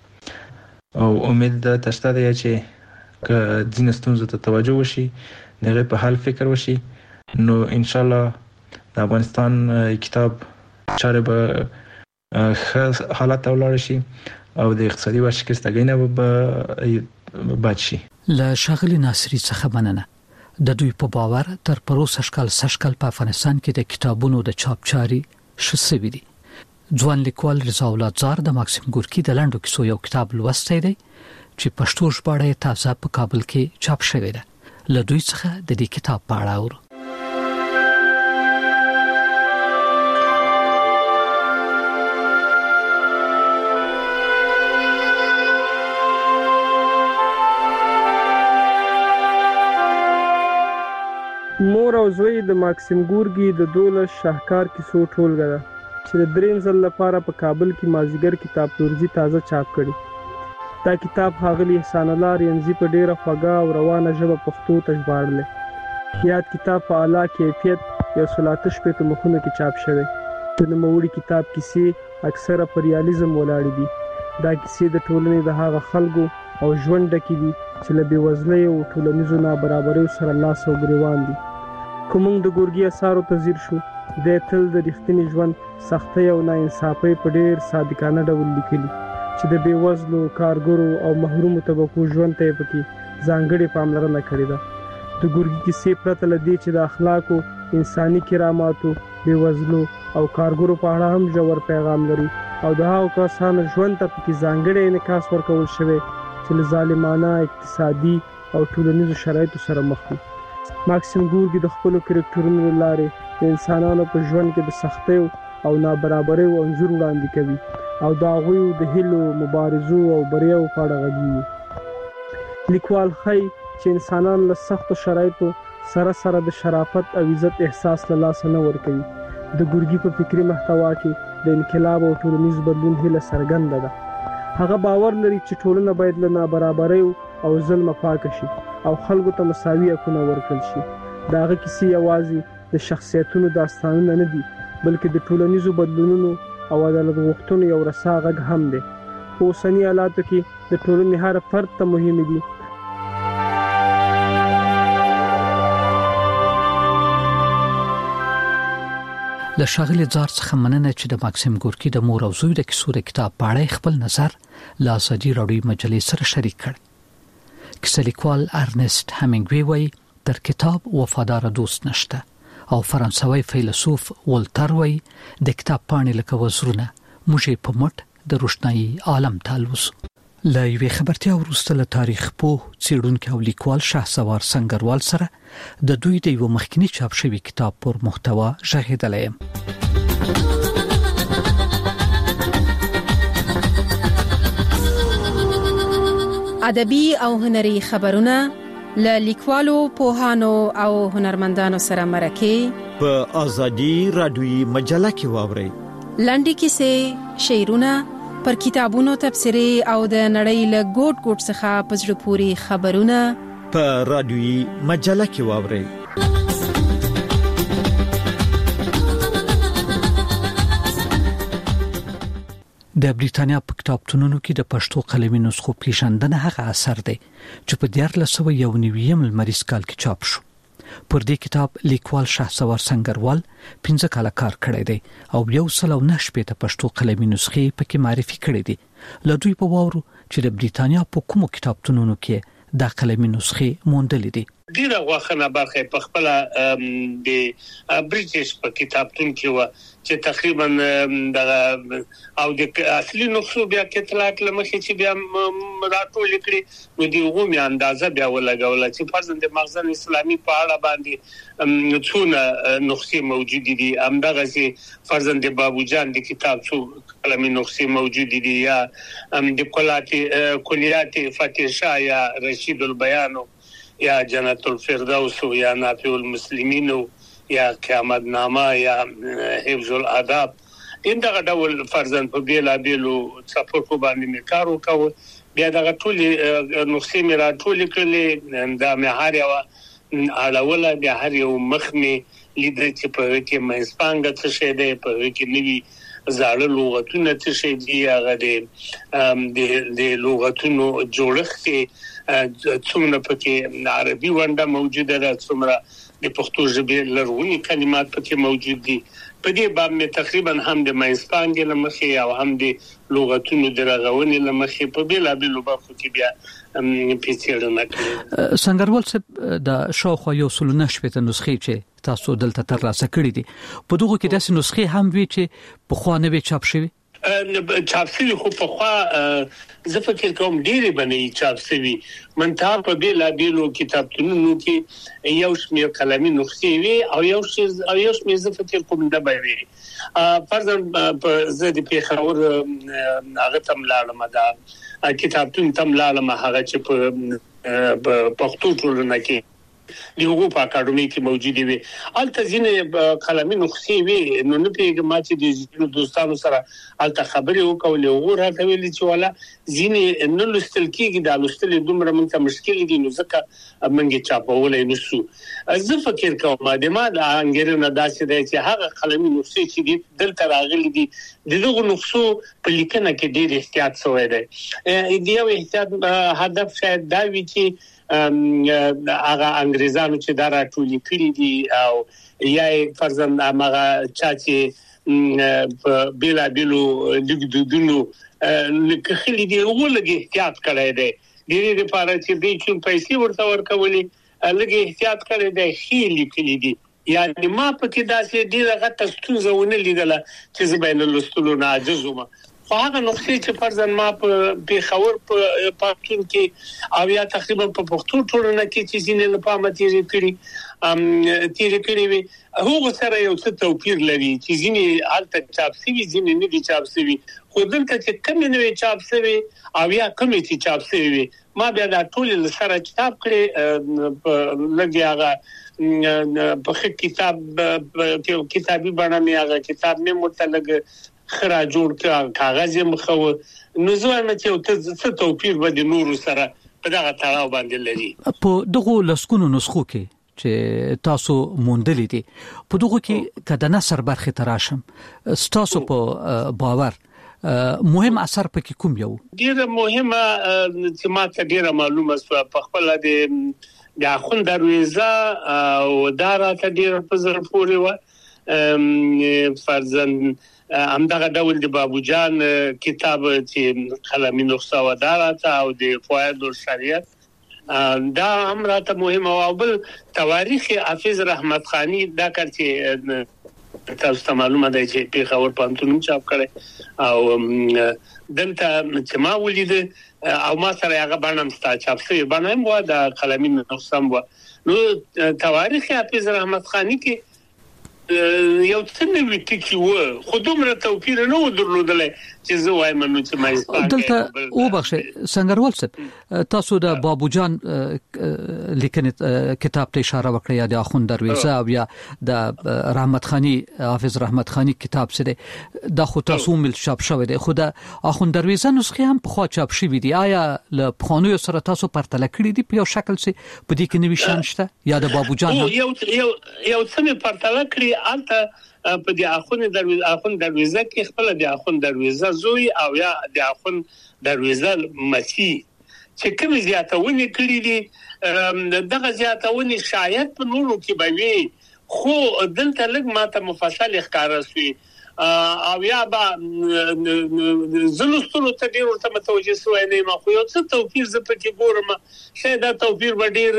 Speaker 14: وکړي. او امید ده تاسو ته چې که ځینې ستونزو ته توجه وشي دغه په حل فکر وشي، نو ان شاء الله د افغانستان کتاب چاره به ښه حالت ولر شي او د اقتصادي ورشکستګۍ نه به بچ شي.
Speaker 13: له شاغلي ناصری څخه مننه. د دوی په باور تر پروسه شکل سشکل په افغانستان کې د کتابونو د چاپچاري شسوي دي. ځوان لیکوال رضا اولادزار د ماکسیم ګورکی د لاندو کیسو یو کتاب لوستی دی چې پښتو ژباړه تازه په کابل کې چاپ شوی ده. له دوی څخه د دې کتاب په اړه اورو.
Speaker 15: مور او زوی د ماکسیم ګورګي د دولس شاهکار کیسو ټولګه ده چې د دریم ځل لپاره په کابل کې مازیګر کتاب پلورنځي تازه چاپ کړي. دا کتاب ښاغلي احسان الله رینځي په ډیره خوږه او روانه ژبه پښتو ته ژباړلی. یاد کتاب په اعلی کیفیت یو سلاته شپې ته مخونه کې چاپ شوی. د نوموړي کتاب کیسې اکثره پر ریالیزم ولاړې دي. دا کیسې د ټولنې د هغه خلکو او ژوند ډکې دي چې له بېوزلۍ او ټولنیزو نابرابریو سره لاس او ګریوان دي. که موږ د ګورګي اثارو ته ځیر شو، دی تل د رښتیني ژوند سختۍ او ناانصافۍ په ډېر صادقانه ډول لیکلي چې د بېوزلو، کارګرو او محرومو طبقو ژوند ته یې پکې ځانګړې پاملرنه کړې ده. د ګورګي کیسې پرته له دې چې د اخلاقو، انساني کراماتو، بېوزلو او کارګرو په اړه هم ژور پیغام لري او د هغو کسانو ژوند ته پکې ځانګړی انعکاس ورکول شوی چې له ظالمانه اقتصادي او ټولنیزو شرایطو سره مخ دي. ماکسیم ګورګي د خپلو کرکټرونو له لارې د انسانانو په ژوند کې د سختیو او نابرابریو انځور وړاندې کوي او د هغوی د هیلو، مبارزو او بریاو په اړه غږیږي. لیکوال ښایي چې انسانان له سختو شرایطو سره سره د شرافت او عزت احساس له لاسه نه ورکوي. د ګورګي په فکري محتوا کې د انقلاب او ټولنیز بدلون هیله څرګنده ده. هغه باور لري چې ټولنه باید له نابرابریو او ظلم پاکه شي او خلکو ته مساوي حقونه ورکړل شي. د هغه کیسې یوازې د شخصیتونو داستانونه نه دي، بلکې د ټولنیزو بدلونونو او عدالت غوښتنو یو رسا غږ هم دی. په اوسني حالاتو کې د ټولنې هر فرد ته مهم دي
Speaker 13: له ښاغلي زار څخه مننه چې د ماکسیم ګورکي د مور او زوی د کیسو د کتاب په اړه خپل نظر له ازادي راډیو مجلې سره شریک کړ. کیسه لیکوال ارنست همینګوی وایي تر کتاب وفادار دوست نشته او فرانسوي فیلسوف ولتر وایي د کتاب پاڼې لکه وزرونه موږ په مټ د روښنايي عالم تالوس. له یوې خبرتیا وروسته له تاریخ پوه، څېړونکي او لیکوال شهسوار سنگروال سره د دوی د یو مخکنی چاپ شوي کتاب پر محتوا ژغېدلی یم.
Speaker 20: ادبي او هنري خبرونه له لیکوالو، پوهانو او هنرمندانو سره مرکه
Speaker 21: په ازادي راډیوي مجله کې واورئ.
Speaker 20: لنډې کیسې، شعرونه، پر کتابونو تبصرې او د نړۍ له ګوټ ګوټ څخه په زړه پورې خبرونه
Speaker 21: په راډیوي مجله کې واورئ.
Speaker 13: د بریتانیا په کتابتونونو کې د پښتو قلمي نسخو پیژندنه هغه اثر دی چې په دیارلس سوه یو نوي لمریز کال کې چاپ شو. پر دې کتاب لیکوال شهسوار سنگروال پنځه کاله کار کړی دی او یو سل او نه شپېته پښتو قلمي نسخې پکې معرفي کړې دي. له دوی په واورو چې د بریتانیا په کومو کتابتونونو کې دا قلمي نسخې موندلې دي.
Speaker 16: ډیره واخنه برخه په خپل د بریټیش په کتابتون کې و چې تقریبا د او د اصلي نسخو بیا کتلات لمخې چې بیا راټول کړي نو دی غومي اندازه بیا ولګول چې فرضاً د مخزن اسلامي په اړه باندې څونه نسخې موجود دي. همدغه سي فرضاً د بابو جان د کتاب څو قلمي نسخې موجود دي یا د کلاتي کلیات فتح شاه یا رشید البیان یا جنت الفردوس یا نافع المسلمین یا قیامت نامه یا حفظ الاداب دغه ډول فرضاً په بیلا بیلو څپرکو باندې مې کار وکاو. بیا دغه ټول نسخې مې راټول کړلې دا مې هر یو اړوله بیا هر یو مخ مې لیدل چې په کې منځپانګه څه شی دی، په کې نوي زاړه لغتونه څه شی دي، هغه د لغتونو جوړښت څومره پکې عربي ونده موجوده ده، څومره د پښتو ژبې لرغوني کلمات پکې موجود دي. په دې باندې تقریبا هم د منځپانګې لمخې او هم د لغتونو د رغونې لمخې په بیلا بیلو برخو کې بیا پیڅېړنه کړې.
Speaker 13: سنگروال صاحب د شاوخوا یو سل نه شپېته نسخې چې تاسو دلته ترلاسه کړې دي، په دغه کې داسې نسخې هم وي چې پخوا نه وي چاپ شوي؟
Speaker 16: چاپ شوي خو پخوا زه فکر کوم ډېرې بنې چاپ شوي، منتها په بیلا بیلو کتابتونونو کې یو شمېر قلمي نسخې وي او یو شمېر زه فکر کوم ډبې وي. فرضاً زه د پېښور هغه ته لاړم، دا کتابتون ته لاړم هغه چې په پښتو ټولنه کې د حقوق اکاډمي کې موجود وي الته ځینې قلمي نسخې وي نو نه پیګه ما چې د دوستانو سره الته خبرې وکولې وګوره کوي چې ولا ځینې نو لستل کېږي د لستل دومره موږ ته مشکل دي نو ځکه موږ چاپولې نشو زه فکر کوم د ما د انګریزانو داسې دی چې هغه قلمي نسخې چې دي دلته راغلي دي دغه نسخو په لیکنه کې ډېر احتیاط شوی دی د یو احتیاط هدف شاید دا وي چې هغه انګریزانو چې دا راټولې کړي دي او یا فرضاً هغه چا چې په بیلا بیلو لیکدودونو لیکلي دي ولګي احتیاط کړی دی د دې لپاره چې دوی چې پیسې ورته ورکولې لګي احتیاط کړی دی خې لیکلي دي یعنی ما پکې داسې ډیره غټه ستونزه ونه لیدله چې زه بین لستلو نه عاجز وم خو هغه نقطې چې فرضاً ما په پیښور په پښتون کې او یا تقریبا په پښتو ټولنه کې چې ځینې نه پامه تیری کړی ام تیری کړی وي هغه سره یو څه توپیر لري چې ځینې الته چاپ شوی ځینې نه دي چاپ شوی خو دلته چې کوم نه وي چاپ شوی او یا کوم چې چاپ شوی ما بیا دا ټول سره چاپ کړی لګي هغه په کتاب په کتابي باندې مې هغه کتاب مې متلګ خرا جوړ کړ کاغذ یې مخو نو زه نه چې څه توپیر به د نورو سره په دغه تړاو باندې لري
Speaker 13: په دغه لسکونو نسخو کې چې تاسو مونډلې دي په دغه کې کده نصر برخه تراشم تاسو په باور مهم اثر پکې کوم یو
Speaker 16: ډیره مهمه چې ما ته ډیره معلومه شو په خپل د د اخوند دروازه او داراته ډیره په زر پورې و فرزن همدغه ډول د بابو جان کتاب چې قلمي نسخه و داراته او د فوائد الشریعت دا هم راته مهمه او بل تواریخ حافظ رحمت خانی دا کار چې تاسو ته معلومه ده چې پیښور پانتون چاپ کړي او دلته چې ما ولید او ما سره هغه باندې ستا چاپ شوی باندې مو د قلمي نسخه مو نو تواریخ حافظ رحمت خانی کې یو څنګه وی ټکی و خو دومره توپیر نه درلودل چې زه وایم نو چې ما
Speaker 13: یې دلته او بخښه سنگروال صاحب تاسو د بابو جان لیکنه کتاب ته اشاره وکړه یا د اخوند دروازه او یا د رحمت خانی حافظ رحمت خانی کتاب سره د خو تاسو مل چاپ شوی دی خو د اخوند دروازه نسخه هم په خوا چاپ شوی دی آیا له پخوانیو سره تاسو پرتله کړی دی په یو شکل سي په دې کې نوې شان شته یا د بابو جان
Speaker 16: یو یو یو څه پرتله کړی الته په دې اخوند دروازه اخوند دروازه کې خپل د اخوند دروازه زوی او یا د اخوند دروازه مسیح چې کوم زیاتونه کړی دي دغه زیاتونه شاید په نورو کې به وي خو دلته لږ ماته مفصل ښکارا شوی او یا با زلوستلو ته ډیر ورته متوجه شوی نه ما خو یو څه توپیر ز پکې ګورم شاید دا توپیر به ډیر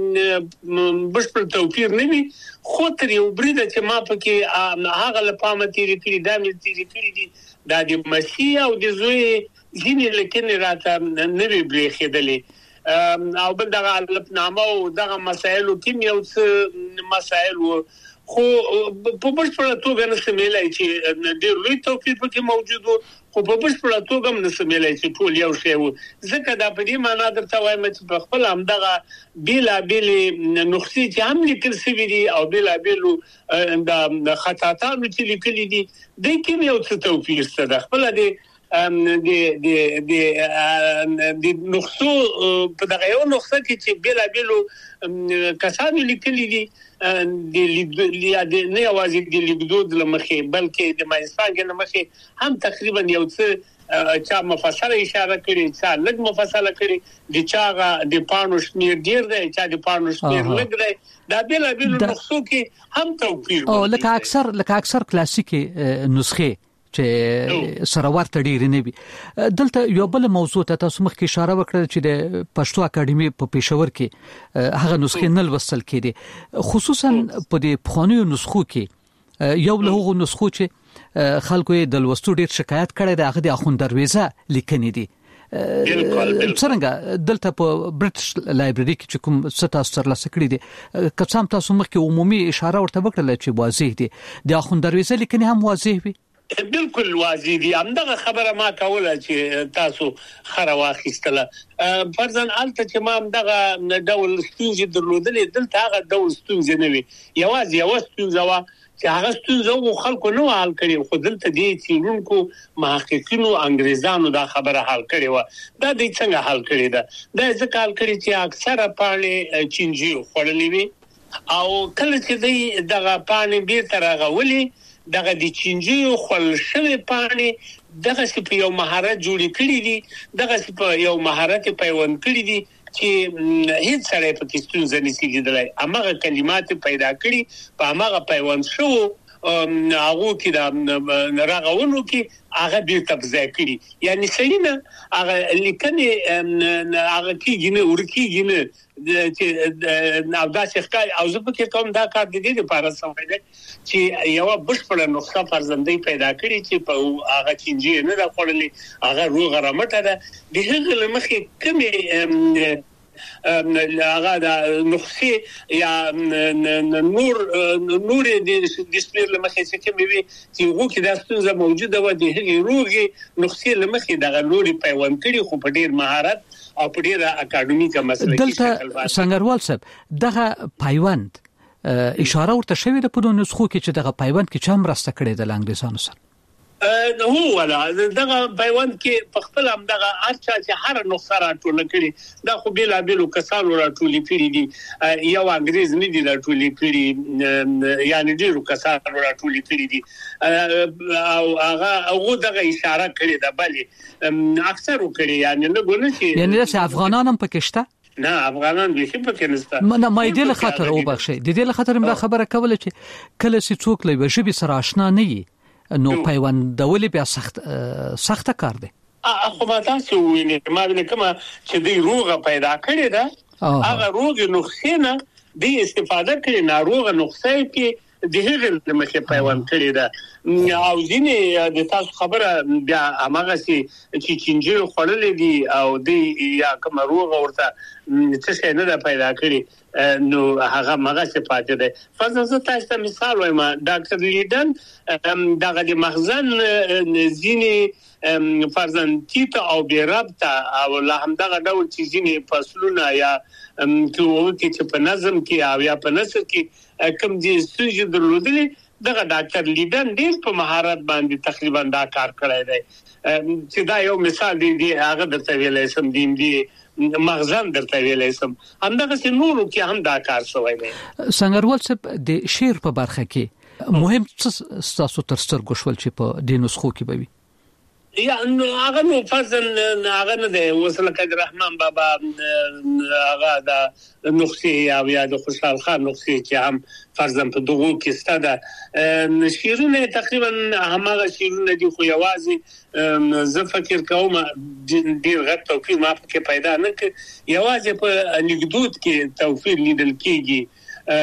Speaker 16: بشپړ توپیر نه وي خو تر یو بریده چې ما پکې هغه لپاره تیری کړی دا مې تیری کړی دي دا د مسیح او د زوی ځینې لیکنې راته نه وی بریښېدلې او بل دغه الفنامه او دغه مسایل کې یو څه مسایل وو خو په بشپړه توګه نه سمېلای چې ډېر لوی توپیر پکې موجود وو خو په بشپړه توګه هم نه سمېلای چې ټول یو شی وو ځکه دا په دې معنا درته وایم چې په خپل همدغه بیلا بیلې نسخې چې هم لیکل شوي دي او بیلا بیلو د خطاطانو چې لیکلي دي دوی کې یو څه توپیر شته د خپل د د د د د نسخو په دغه یو نسخه کې چې بیلا بیلو کسانو لیکلي دي د د نه یوازې د لیکدود لمخې بلکې د مایسفانګ لمخې هم تقریبا یو څه چا مفصله اشاره کړي چا لږ مفصله کړي د چا د پانو شمیر ډیر دی چا د پانو شمیر لږ دی دا بیل بیل نسخو کې هم توپیر
Speaker 13: او لکه اکثر لکه اکثر کلاسیکي نسخه چې سره ورته ډیر نه وي دلته یو بل موضوع ته تاسو مخکې اشاره وکړه چې د پښتو اکاډمي په پېښور کې هغه نسخې نل وصل کړي خصوصا په د پخوانیو نسخو کې یو له هغو نسخو چې خلکو د لوستو ډیر شکایت کړي د هغه د اخوند دروازه لیکنې دي څنګه دلته په برټش لایبرری کې کوم ستاسو سره لاسه کړی دي کڅام تاسو مخکې عمومي اشاره ورته وکړه چې واضح دي د اخوند دروازه لیکنې هم واضح وي
Speaker 16: بالکل واضح دي. همدغه خبره ما کوله چې تاسو خره واخیستله. فرضاً الته چې ما همدغه ډول ستونزې درلودلې، دلته هغه ډول ستونزې نه وي. یوازې یو ستونزه وه چې هغه ستونزه خلکو نه حل کړي، خو دلته دي څېړونکو محققینو انګریزانو دا خبره حل کړې وه. دا دوی څنګه حل کړې ده؟ دا یې ځکه حل کړې چې اکثره پاڼې چینجیو خوړلې وي او کله چې دوی دغه پاڼې بیرته رغولې، دغه د چینجیو خوړل شوې پاڼې دغه څه په یو مهارت جوړې کړي دي، دغه څه په یو مهارت پیوند کړي دي چې هیڅ سړی پکې ستونزه نشي لیدلی. هماغه کلمات پیدا کړي، په هماغه پیوند شوو هغو کې د رغونو کې هغه بیرته په ځای کړي. یعنې سړي نه هغه لیکنې هغه کېږي نه، ورکېږي نه چې او داسې ښکاري. او زه فکر کوم دا کار د دې لپاره سوی دی چې یوه بشپړه نسخه فرزندۍ پیدا کړي چې په هغه چینجي نه ده خوړلې، هغه روغه رمټه ده. د هغې له مخې کومې هغه د نسخې یا نور نور د شمېر له مخې چې کومې وي چې هغو کې دا ستونزه موجوده وه، د هغې روغې نسخې له مخې دغه نورې پیوند کړي، خو په ډېر مهارت او په ډېره اکاډمیکه مسلکي شکل باندې.
Speaker 13: سنگروال صاحب دغه پیوند اشاره ورته شوې ده په نسخو کې چې دغه پیوند کې چا مرسته کړې ده له انګلیسانو سره؟
Speaker 16: هو ولا دغه پیوند کې په خپل هم دغه هر چا چې هر نسخه راټول کړي، دا خو بیل بیل کسانو راټول کړي دي، یو انګریز نه دي راټول کړي، یعنی ډیرو کسانو راټول کړي دي او هغه هغه دغه اشاره کړې ده، بلې اکثر کړي، یعنی نه ګونه چې
Speaker 13: یعنی د افغانان هم پکې شته؟
Speaker 16: نه افغانان به هیڅ پکې نشته.
Speaker 13: نه ما دې له خاطر او بخښي د دې له خاطر موږ خبره کوله چې کله چې څوک له وجبي سره آشنا نه وي نو پیوندول بیا سخت سخت کار دی.
Speaker 16: خو ما تاسو وینئ ما وینم کومه چې دی روغه پیدا کړې ده، هغه روغه نسخه نه دی استفاده کړي، ناروغه نسخه کې د هغې مخې پیوند کړي ده. او ځینې د تاسو خبره بیا هماغه چې چینجي خوړلې دي او دی یا کوم روغه ورته څه شي نه ده پیدا کړي، نو هغه مغه څه پاتې ده. فرضاً زه تاسو ته مثال وایم، ډاکټر لیدن دغه د مخزن ځینې فرضاً تیت او بیربطه او له همدغه ډول چې ځینې فصلونه یا کې چې په نظم کې او یا په نثر کې کوم دي ستونزې درلودلې، دغه ډاکټر لیدن ډېر په مهارت باندې تقریبا دا کار کړی دی. چې دا یو مثال دی، هغه درته ویلی سم دی دی مغزن درته ویلی سم، همدغه سي نورو کې هم دا کار شوی دی.
Speaker 13: سنگروال صاحب د شعر په برخه کې مهم څه ستاسو تر سترګو شول چې په دې نسخو کې به وي؟
Speaker 16: یا هغه نو فرضاً هغه نه دی اوس لکه د رحمان بابا هغه د نسخې او یا د خوشحال خان نسخې چې هم فرضاً په دغو کې سته ده، شعرونه تقریبا هماغه شعرونه دي، خو یوازې زه فکر کوم ډېر غټ توپیر ما پکې پیدا نه کړ، یوازې په لیکدود کې توپیر لیدل کېږي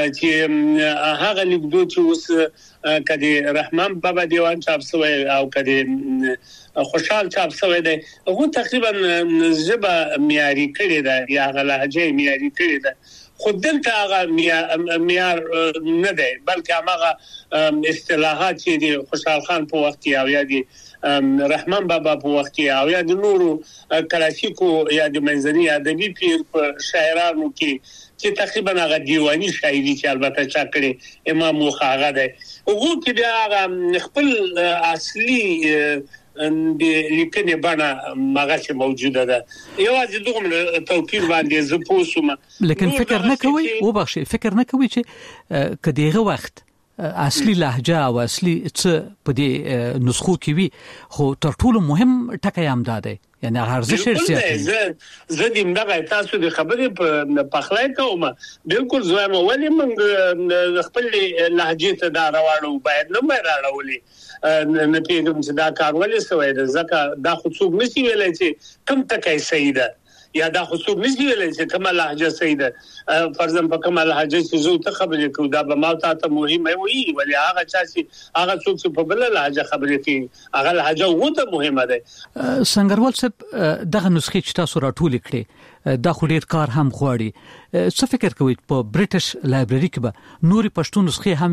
Speaker 16: چې هغه لیکدود چې اوس کدي رحمان بابا دیوان چاپ شوی او کدي خوشحال چاپ شوی دی، هغه تقریبا ژبه معیاري کړې ده یا هغه لهجه معیاري کړې ده، خو دلته هغه معیار نه دی، بلکې هغه اصطلاحات چې د خوشحال خان په وخت کې او یا د رحمان بابا په وخت کې او یا د نورو کلاسیکو یا د منځني ادبي پیر په شاعرانو کې چې تقریبا هغه دیوانی شاعري چې البته چا کړي امام موخاغه ده، هغه کې بیا هغه خپل اصلي د لیکنې بڼه مغه موجوده ده. یوازې دغه توپیر باندې زه پوه شوم،
Speaker 13: لیکن فکر نه کوي او بخښي فکر نه کوي چې کدیغه وخت اصلي لهجه او اصلي څه په دې نسخو کې وي، خو تر ټولو مهم ټکی هم دا دی، یعنی ارزش سیاسي.
Speaker 16: زه د دغه تاسو د خبرې په پخلای کوم، بالکل زما ولې موږ خپل لهجه ته دا راوړو، باید نه مې راوړولې نه پیږم چې دا کار ولې سوی ده، ځکه دا خو څوک نشي ویلی چې کوم ټکی صحیح ده یا دا خو څوک نشي ویلی چې کومه لهجه صحیح ده. فرضاً په کومه لهجه چې زه ته خبرې کوم دا به ما ته مهمه وي، ولی هغه چا چې هغه څوک چې په بل لهجه خبرې کوي هغه لهجه وته مهمه ده.
Speaker 13: سنگروال صاحب دغه نسخې چې تاسو راټول کړي دا خو ډیر کار هم غواړي، څه فکر کوئ په برټش لایبرری کې به نوري پښتو نسخې هم وي؟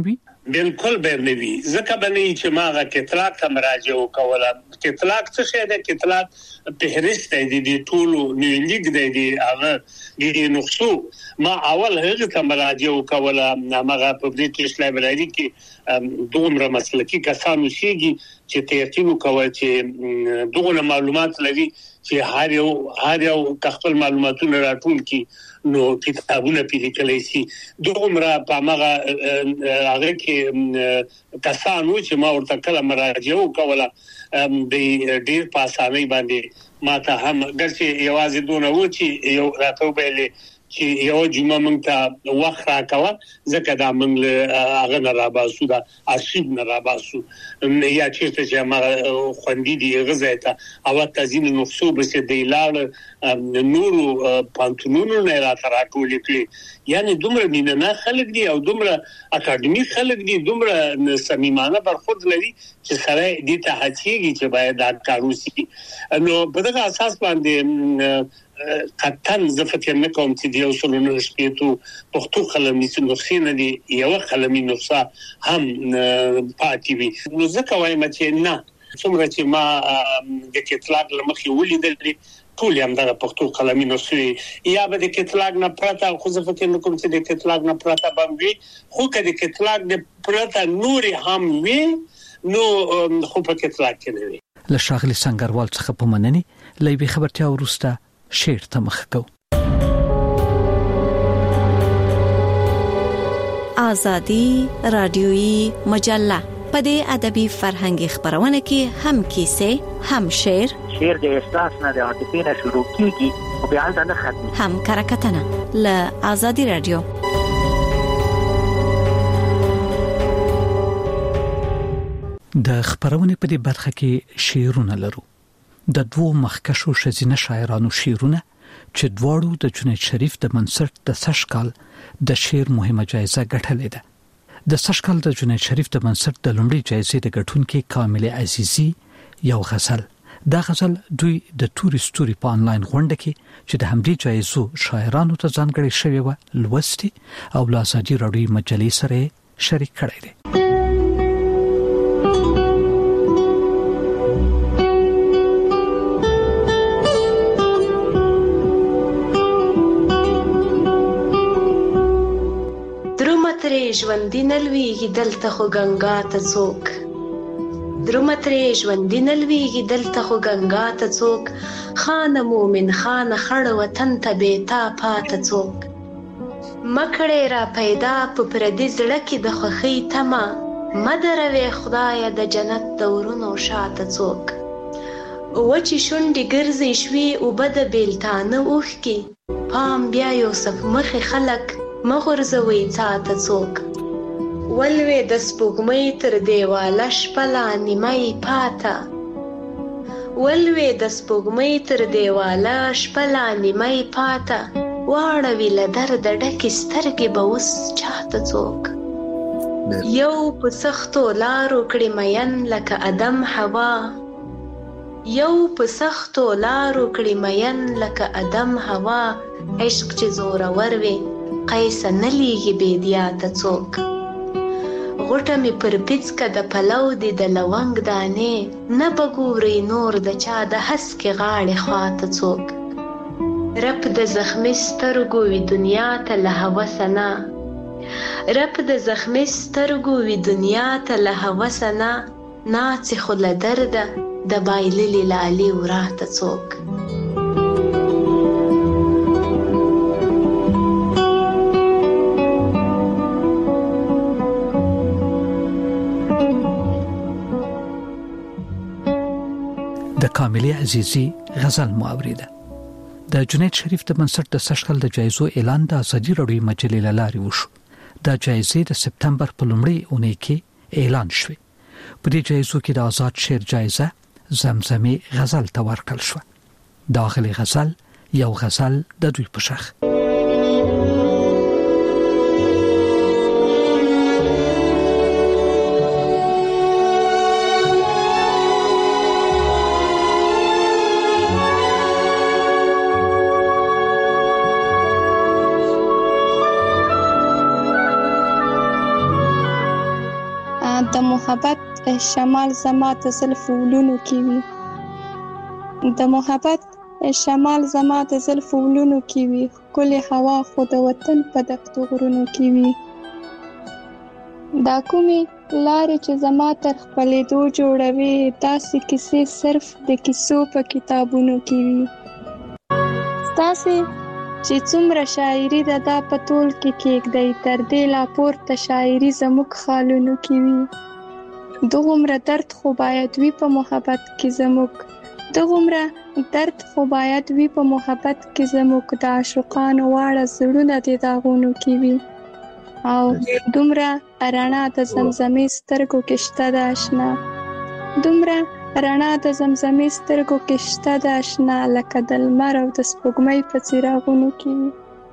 Speaker 16: بالکل به نه وي ځکه باندې چې ماغه کتلاق ته مراجعه وکوله کتلاق څه شی ده کتلاق فهرست دی د ټولو نیو لیګ دی دی هغه د نقصو ما اول هغه ته مراجعه وکوله هغه په بریټیش لایبرری کې دومره مسلکي کسانو شيږي چې ترتیب کوي چې دغه معلومات لري چې هر یو هر یو خپل معلوماتونه راټول کړي نو کتابونه پیدا کړي سي دومره په هغه هغه کې کسانو چې ما ورته کله مراجعه وکوله د ډیر په اسانۍ باندې ما ته هم ګرځي یوازې دونه و چې یو راته ویلې چې یو جمعه مونږ ته وخت راکوه ځکه دا مونږ هغه نه راباسو دا ارشیو نه راباسو یا چیرته چې ما خوندې دی غزایته او تازین نقصو بس دی لاړ نورو پانتونونو نه راته راټول کړي یعنی دومره مینه خلک دي او دومره اکاډمیک خلک دي دومره صمیمانه برخورد لري چې سره دې ته هڅېږي چې باید دا کار وشي نو په دغه اساس باندې قطن زفت نه کوم چې دی اوسلو نه شپېتو پښتو قلمي نسخې نه دي یو قلمي نسخه هم پاتې وي نو ځکه وایم چې نه څومره چې ما د کتلاق لمخې ولیدل ټول هم د پښتو قلمي نسخې یا به د کتلاق نه پرته خو زفت نه کوم چې د کتلاق نه پرته باندې خو کله د کتلاق د پرته نور هم وي نو خو په کتلاق کې نه وي
Speaker 13: له شاغلي سنگروال څخه په منني لې خبرتیا ورسته شیر ته مخ کو
Speaker 3: آزادی رادیویی مجله په دې ادبي فرهنګي خبرونه کې هم کیسه هم شعر
Speaker 22: شعر د احساس نه د عاطفې نه شروع کیږي او بیا نه ختمي
Speaker 3: هم کرکټنه ل آزادی رادیو
Speaker 13: د خبرونه په دې برخه کې شعرونه لرو د دوو مخکشو شزینه شاعرانو شعرونه چې دواړو د جنید شریف د منصرت د سشکال د شعر مهمه جایزه ګټلې ده د سشکال د جنید شریف د منصرت د لومړي جایزې د ګټونکو کامل عزیزی یو غزل دا غزل دوی د تورستوري په انلاین غونډه کې چې د همدې جایزو شاعرانو ته ځانګړي شوی و لوستي او لاسادي راډیو مجلې سره شریک کړی دی
Speaker 23: ژوندۍ نلويږي دلته خو گنگا ته څوک درومه ترې ژوندۍ نلويږي دلته خو گنگا ته څوک خان مومن خان خړ وطن ته بیتا پات څوک مکړې را پیدا په پردي زړه کې د خوخي تما مدروي خدای د جنت دورونو شاته څوک و چې شونډې ګرځي شوي او بد بیلتانه اوخ کې پام بیا یوسف مخ خلک مغرزوي چاته څوک ولوي د سپوږمۍ تر دیواله شپلا نیمه پاته ولوي د سپوږمۍ تر دیواله شپلا نیمه پاته واړوي له درد ډکې سترګې به اوس چاته څوک یو په سختو لارو کړي مین لکه ادم حوا یو په سختو لارو کړي مین لکه ادم حوا عشق چې زورور وي قیس نه لیږي بیدیا ته څوک غوټه مې پر پیڅکه د پلو دی د لونګ دانې نه به ګوري نور د چا د هسکې غاړې خواته څوک رپ د زخمي سترګو وي دنیا ته له هوسه نه رپ د زخمي سترګو وي دنیا ته له هوسه نه ناڅي خو له درده د بایللي لالي وراته څوک
Speaker 13: د کاملې عزیزی غزل مؤوریده د جنید شریف د منصرت د سشکل د جایزو اعلان د ازادي راډیو مجلې لاري وشو د جایزې د سپتمبر په لومړۍ اونۍ کې اعلان شوه په دې جایزو کې د آزاد شعر جایزه زمزمه غزل ته ورکړل شو داخلي غزل یو غزل د دوی په شخ
Speaker 4: محبت شمال زما د زلف ولونو کې وي، د محبت شمال زما د زلف ولونو کې وي، ښکلې هوا خو د وطن په دښتو غرونو کې وي. دا کومې لارې چې زما تر خپلېدو جوړوي، داسې کیسې صرف د کیسو په کتابونو کې وي. ستاسې چې څومره شاعري ده دا په ټول کې کېږدئ، تر دې لا پورته شاعري زموږ خالونو کې وي. دغومره درد خو باید وي په محبت کې زموږ، دغومره درد خو باید وي په محبت کې زموږ، د عاشقانو واړه زړونه د داغونو کې وي. او دومره رڼا د زمزمې سترګو کې شته د آشنا، دومره رڼا د زمزمې سترګو کې شته د آشنا، لکه د لمر او د سپوږمۍ په څراغونو کې وي.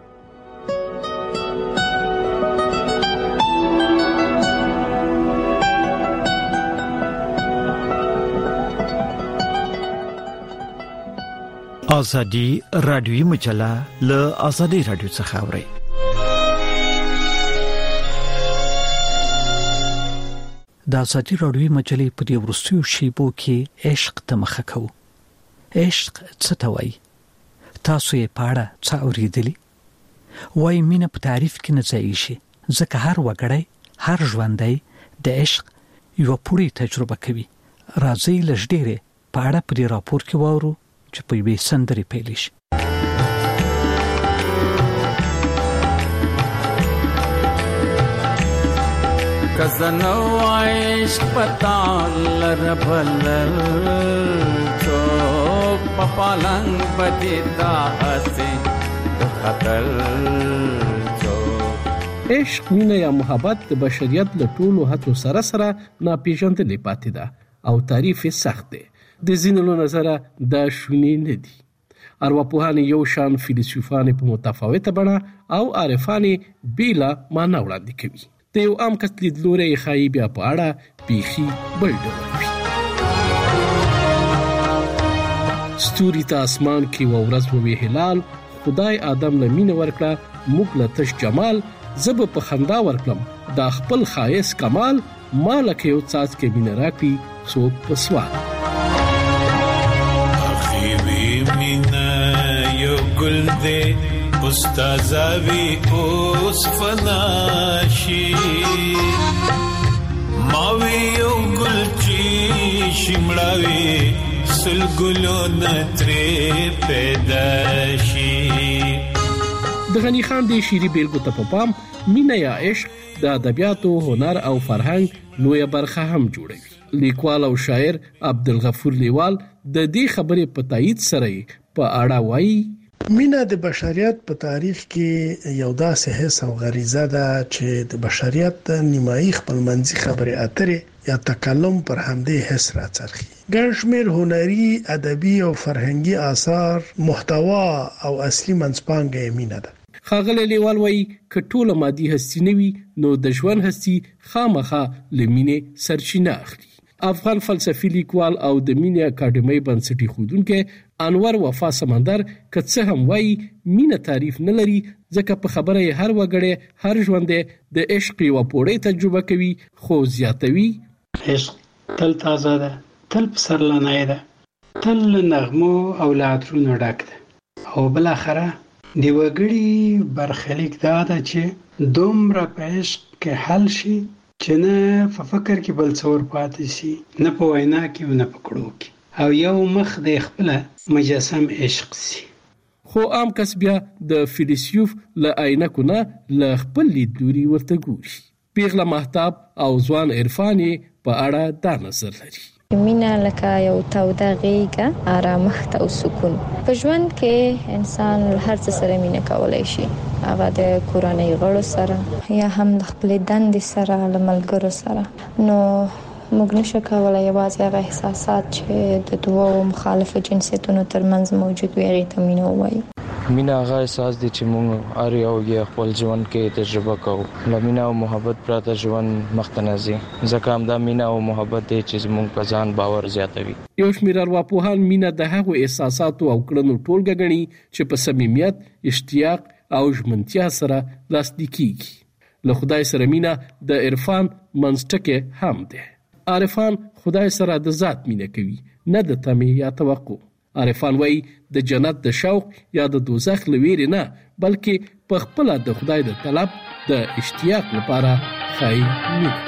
Speaker 21: ازادي رادیوي مجله له ازادي رادیو څخه اوري.
Speaker 13: د ازادي رادیوي مجلې په دې ورستیو شیبو کې عشق ته مخه کوو. عشق څه ته وایي؟ تاسو یې په اړه څه اورېدلي؟ وایي مینه په تعریف کې نه ځایږي شي، ځکه هر وګړی، هر ژوندی د عشق یوه پوره تجربه کوي. راځئ لږ ډېرې په اړه په دې راپور کې واورو چې په یوې سندرې پیل شي.
Speaker 5: کزنو عشق پتان لربلل چوک پپالنگ بدیتا حسی خطل چوک.
Speaker 6: عشق، مینه یا محبت د بشریت له ټولو هڅو سره سره ناپېژندلې پاتې ده او تعریف یې سخت دی. د ځینو له نظره دا شونې نه دي. ارواپوهان یو شان، فیلسوفان په متفاوته بڼه او عارفان بیله معنا وړاندې کوي. د یو عام کس لیدلوری ښایي بیا په اړه بیخي بل ډول وي. ستوري ته اسمان کې و ورځ ووی هلال، خدای آدم له مینه ورکړه موږ له تش جمال، زه به په خندا ورکړم دا خپل ښایست کمال، ما لکه یو څاڅکی مینه راکړي څوک په سوال.
Speaker 24: گل دے استازاوی اوس فناشی ماوی یو گل چی شمړاوی سل گلو نتری پیداشی.
Speaker 6: د غنی خان دی شیری بیلګو ته په پام مینه یا عشق د ادبیاتو، هنر او فرهنګ لویه برخه هم جوړوي. لیکوال او شاعر عبدالغفور لیوال د دې خبرې په تایید سره په اړه وایي:
Speaker 25: مینه د بشریت په تاریخ کې یو داسې حس او غریزه ده چې د بشریت نیمایي خپلمنځي خبرې اترې یا تکلم پر همدې حس راڅرخي. ګڼ شمېر هنري، ادبي او فرهنګي آثار محتوا او اصلي منځپانګه یې مینه ده.
Speaker 6: ښاغلی لیوال وایي که ټوله مادي هستي نه وي نو د ژوند هستي خامخا له مینې سرچینه اخلي. افغان فلسفي لیکوال او د مینې اکاډمۍ بنسټ ایښودونکی انور وفا سمندر که څه هم وایي مینه تعریف نه لري، ځکه په خبره یې هر وګړی، هر ژوندی د عشق یوه پوړۍ تجربه کوي، خو زیاتوي:
Speaker 26: عشق تل تازه ده، تل پسرلنی ده، تل له نغمو او له عطرونو ډک ده. او بالاخره د وګړي برخلیک دا ده چې دومره په عشق کې حل شي چې نه په فکر کې بل څور پاتې شي، نه په وینا کې او نه په کړو کې، او یو مخ د خپل مجسم عشق شي.
Speaker 6: خو عام کس بیا د فیلسوف له عینکو نه له خپل لیدلوري ورته ګوري. پیغله مهتاب او ځوان عرفان په اړه دا نظر لري:
Speaker 17: مینه لکه یو توده غېږه، آرامښت او سکون. په ژوند کې انسان هر څه سره مینه کولی شي، هغه د کورنۍ غړو سره یا هم د خپلې دندې سره، له ملګرو سره. نو موږ نشو کولی یوازې هغه احساسات چې د دوو مخالفو جنسیتونو ترمنځ موجود وي هغې ته مینه ووایو.
Speaker 27: مینه هغه احساس دی چې موږ هر یو یې خپل ژوند کې تجربه کوو. له مینه او محبت پرته ژوند مخته نه ځي، ځکه همدا مینه او محبت دی چې زموږ په ځان باور زیاتوي.
Speaker 6: یو شمېر ارواپوهان مینه د هغو احساساتو او کړنو ټولګه ګڼي چې په صمیمیت، اشتیاق او ژمنتیا سره لاسلیک کیږي. له خدای سره مینه د عرفان منځټکی هم دی. عارفان خدای سره د ذات مینه کوي، نه د تمې یا توقع. عارفان وایي د جنت د شوق یا د دوزخ لویری نه، بلکې په خپل د خدای د طلب د اشتیاق لپاره خای مینه.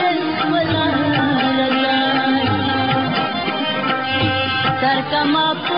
Speaker 1: Come up.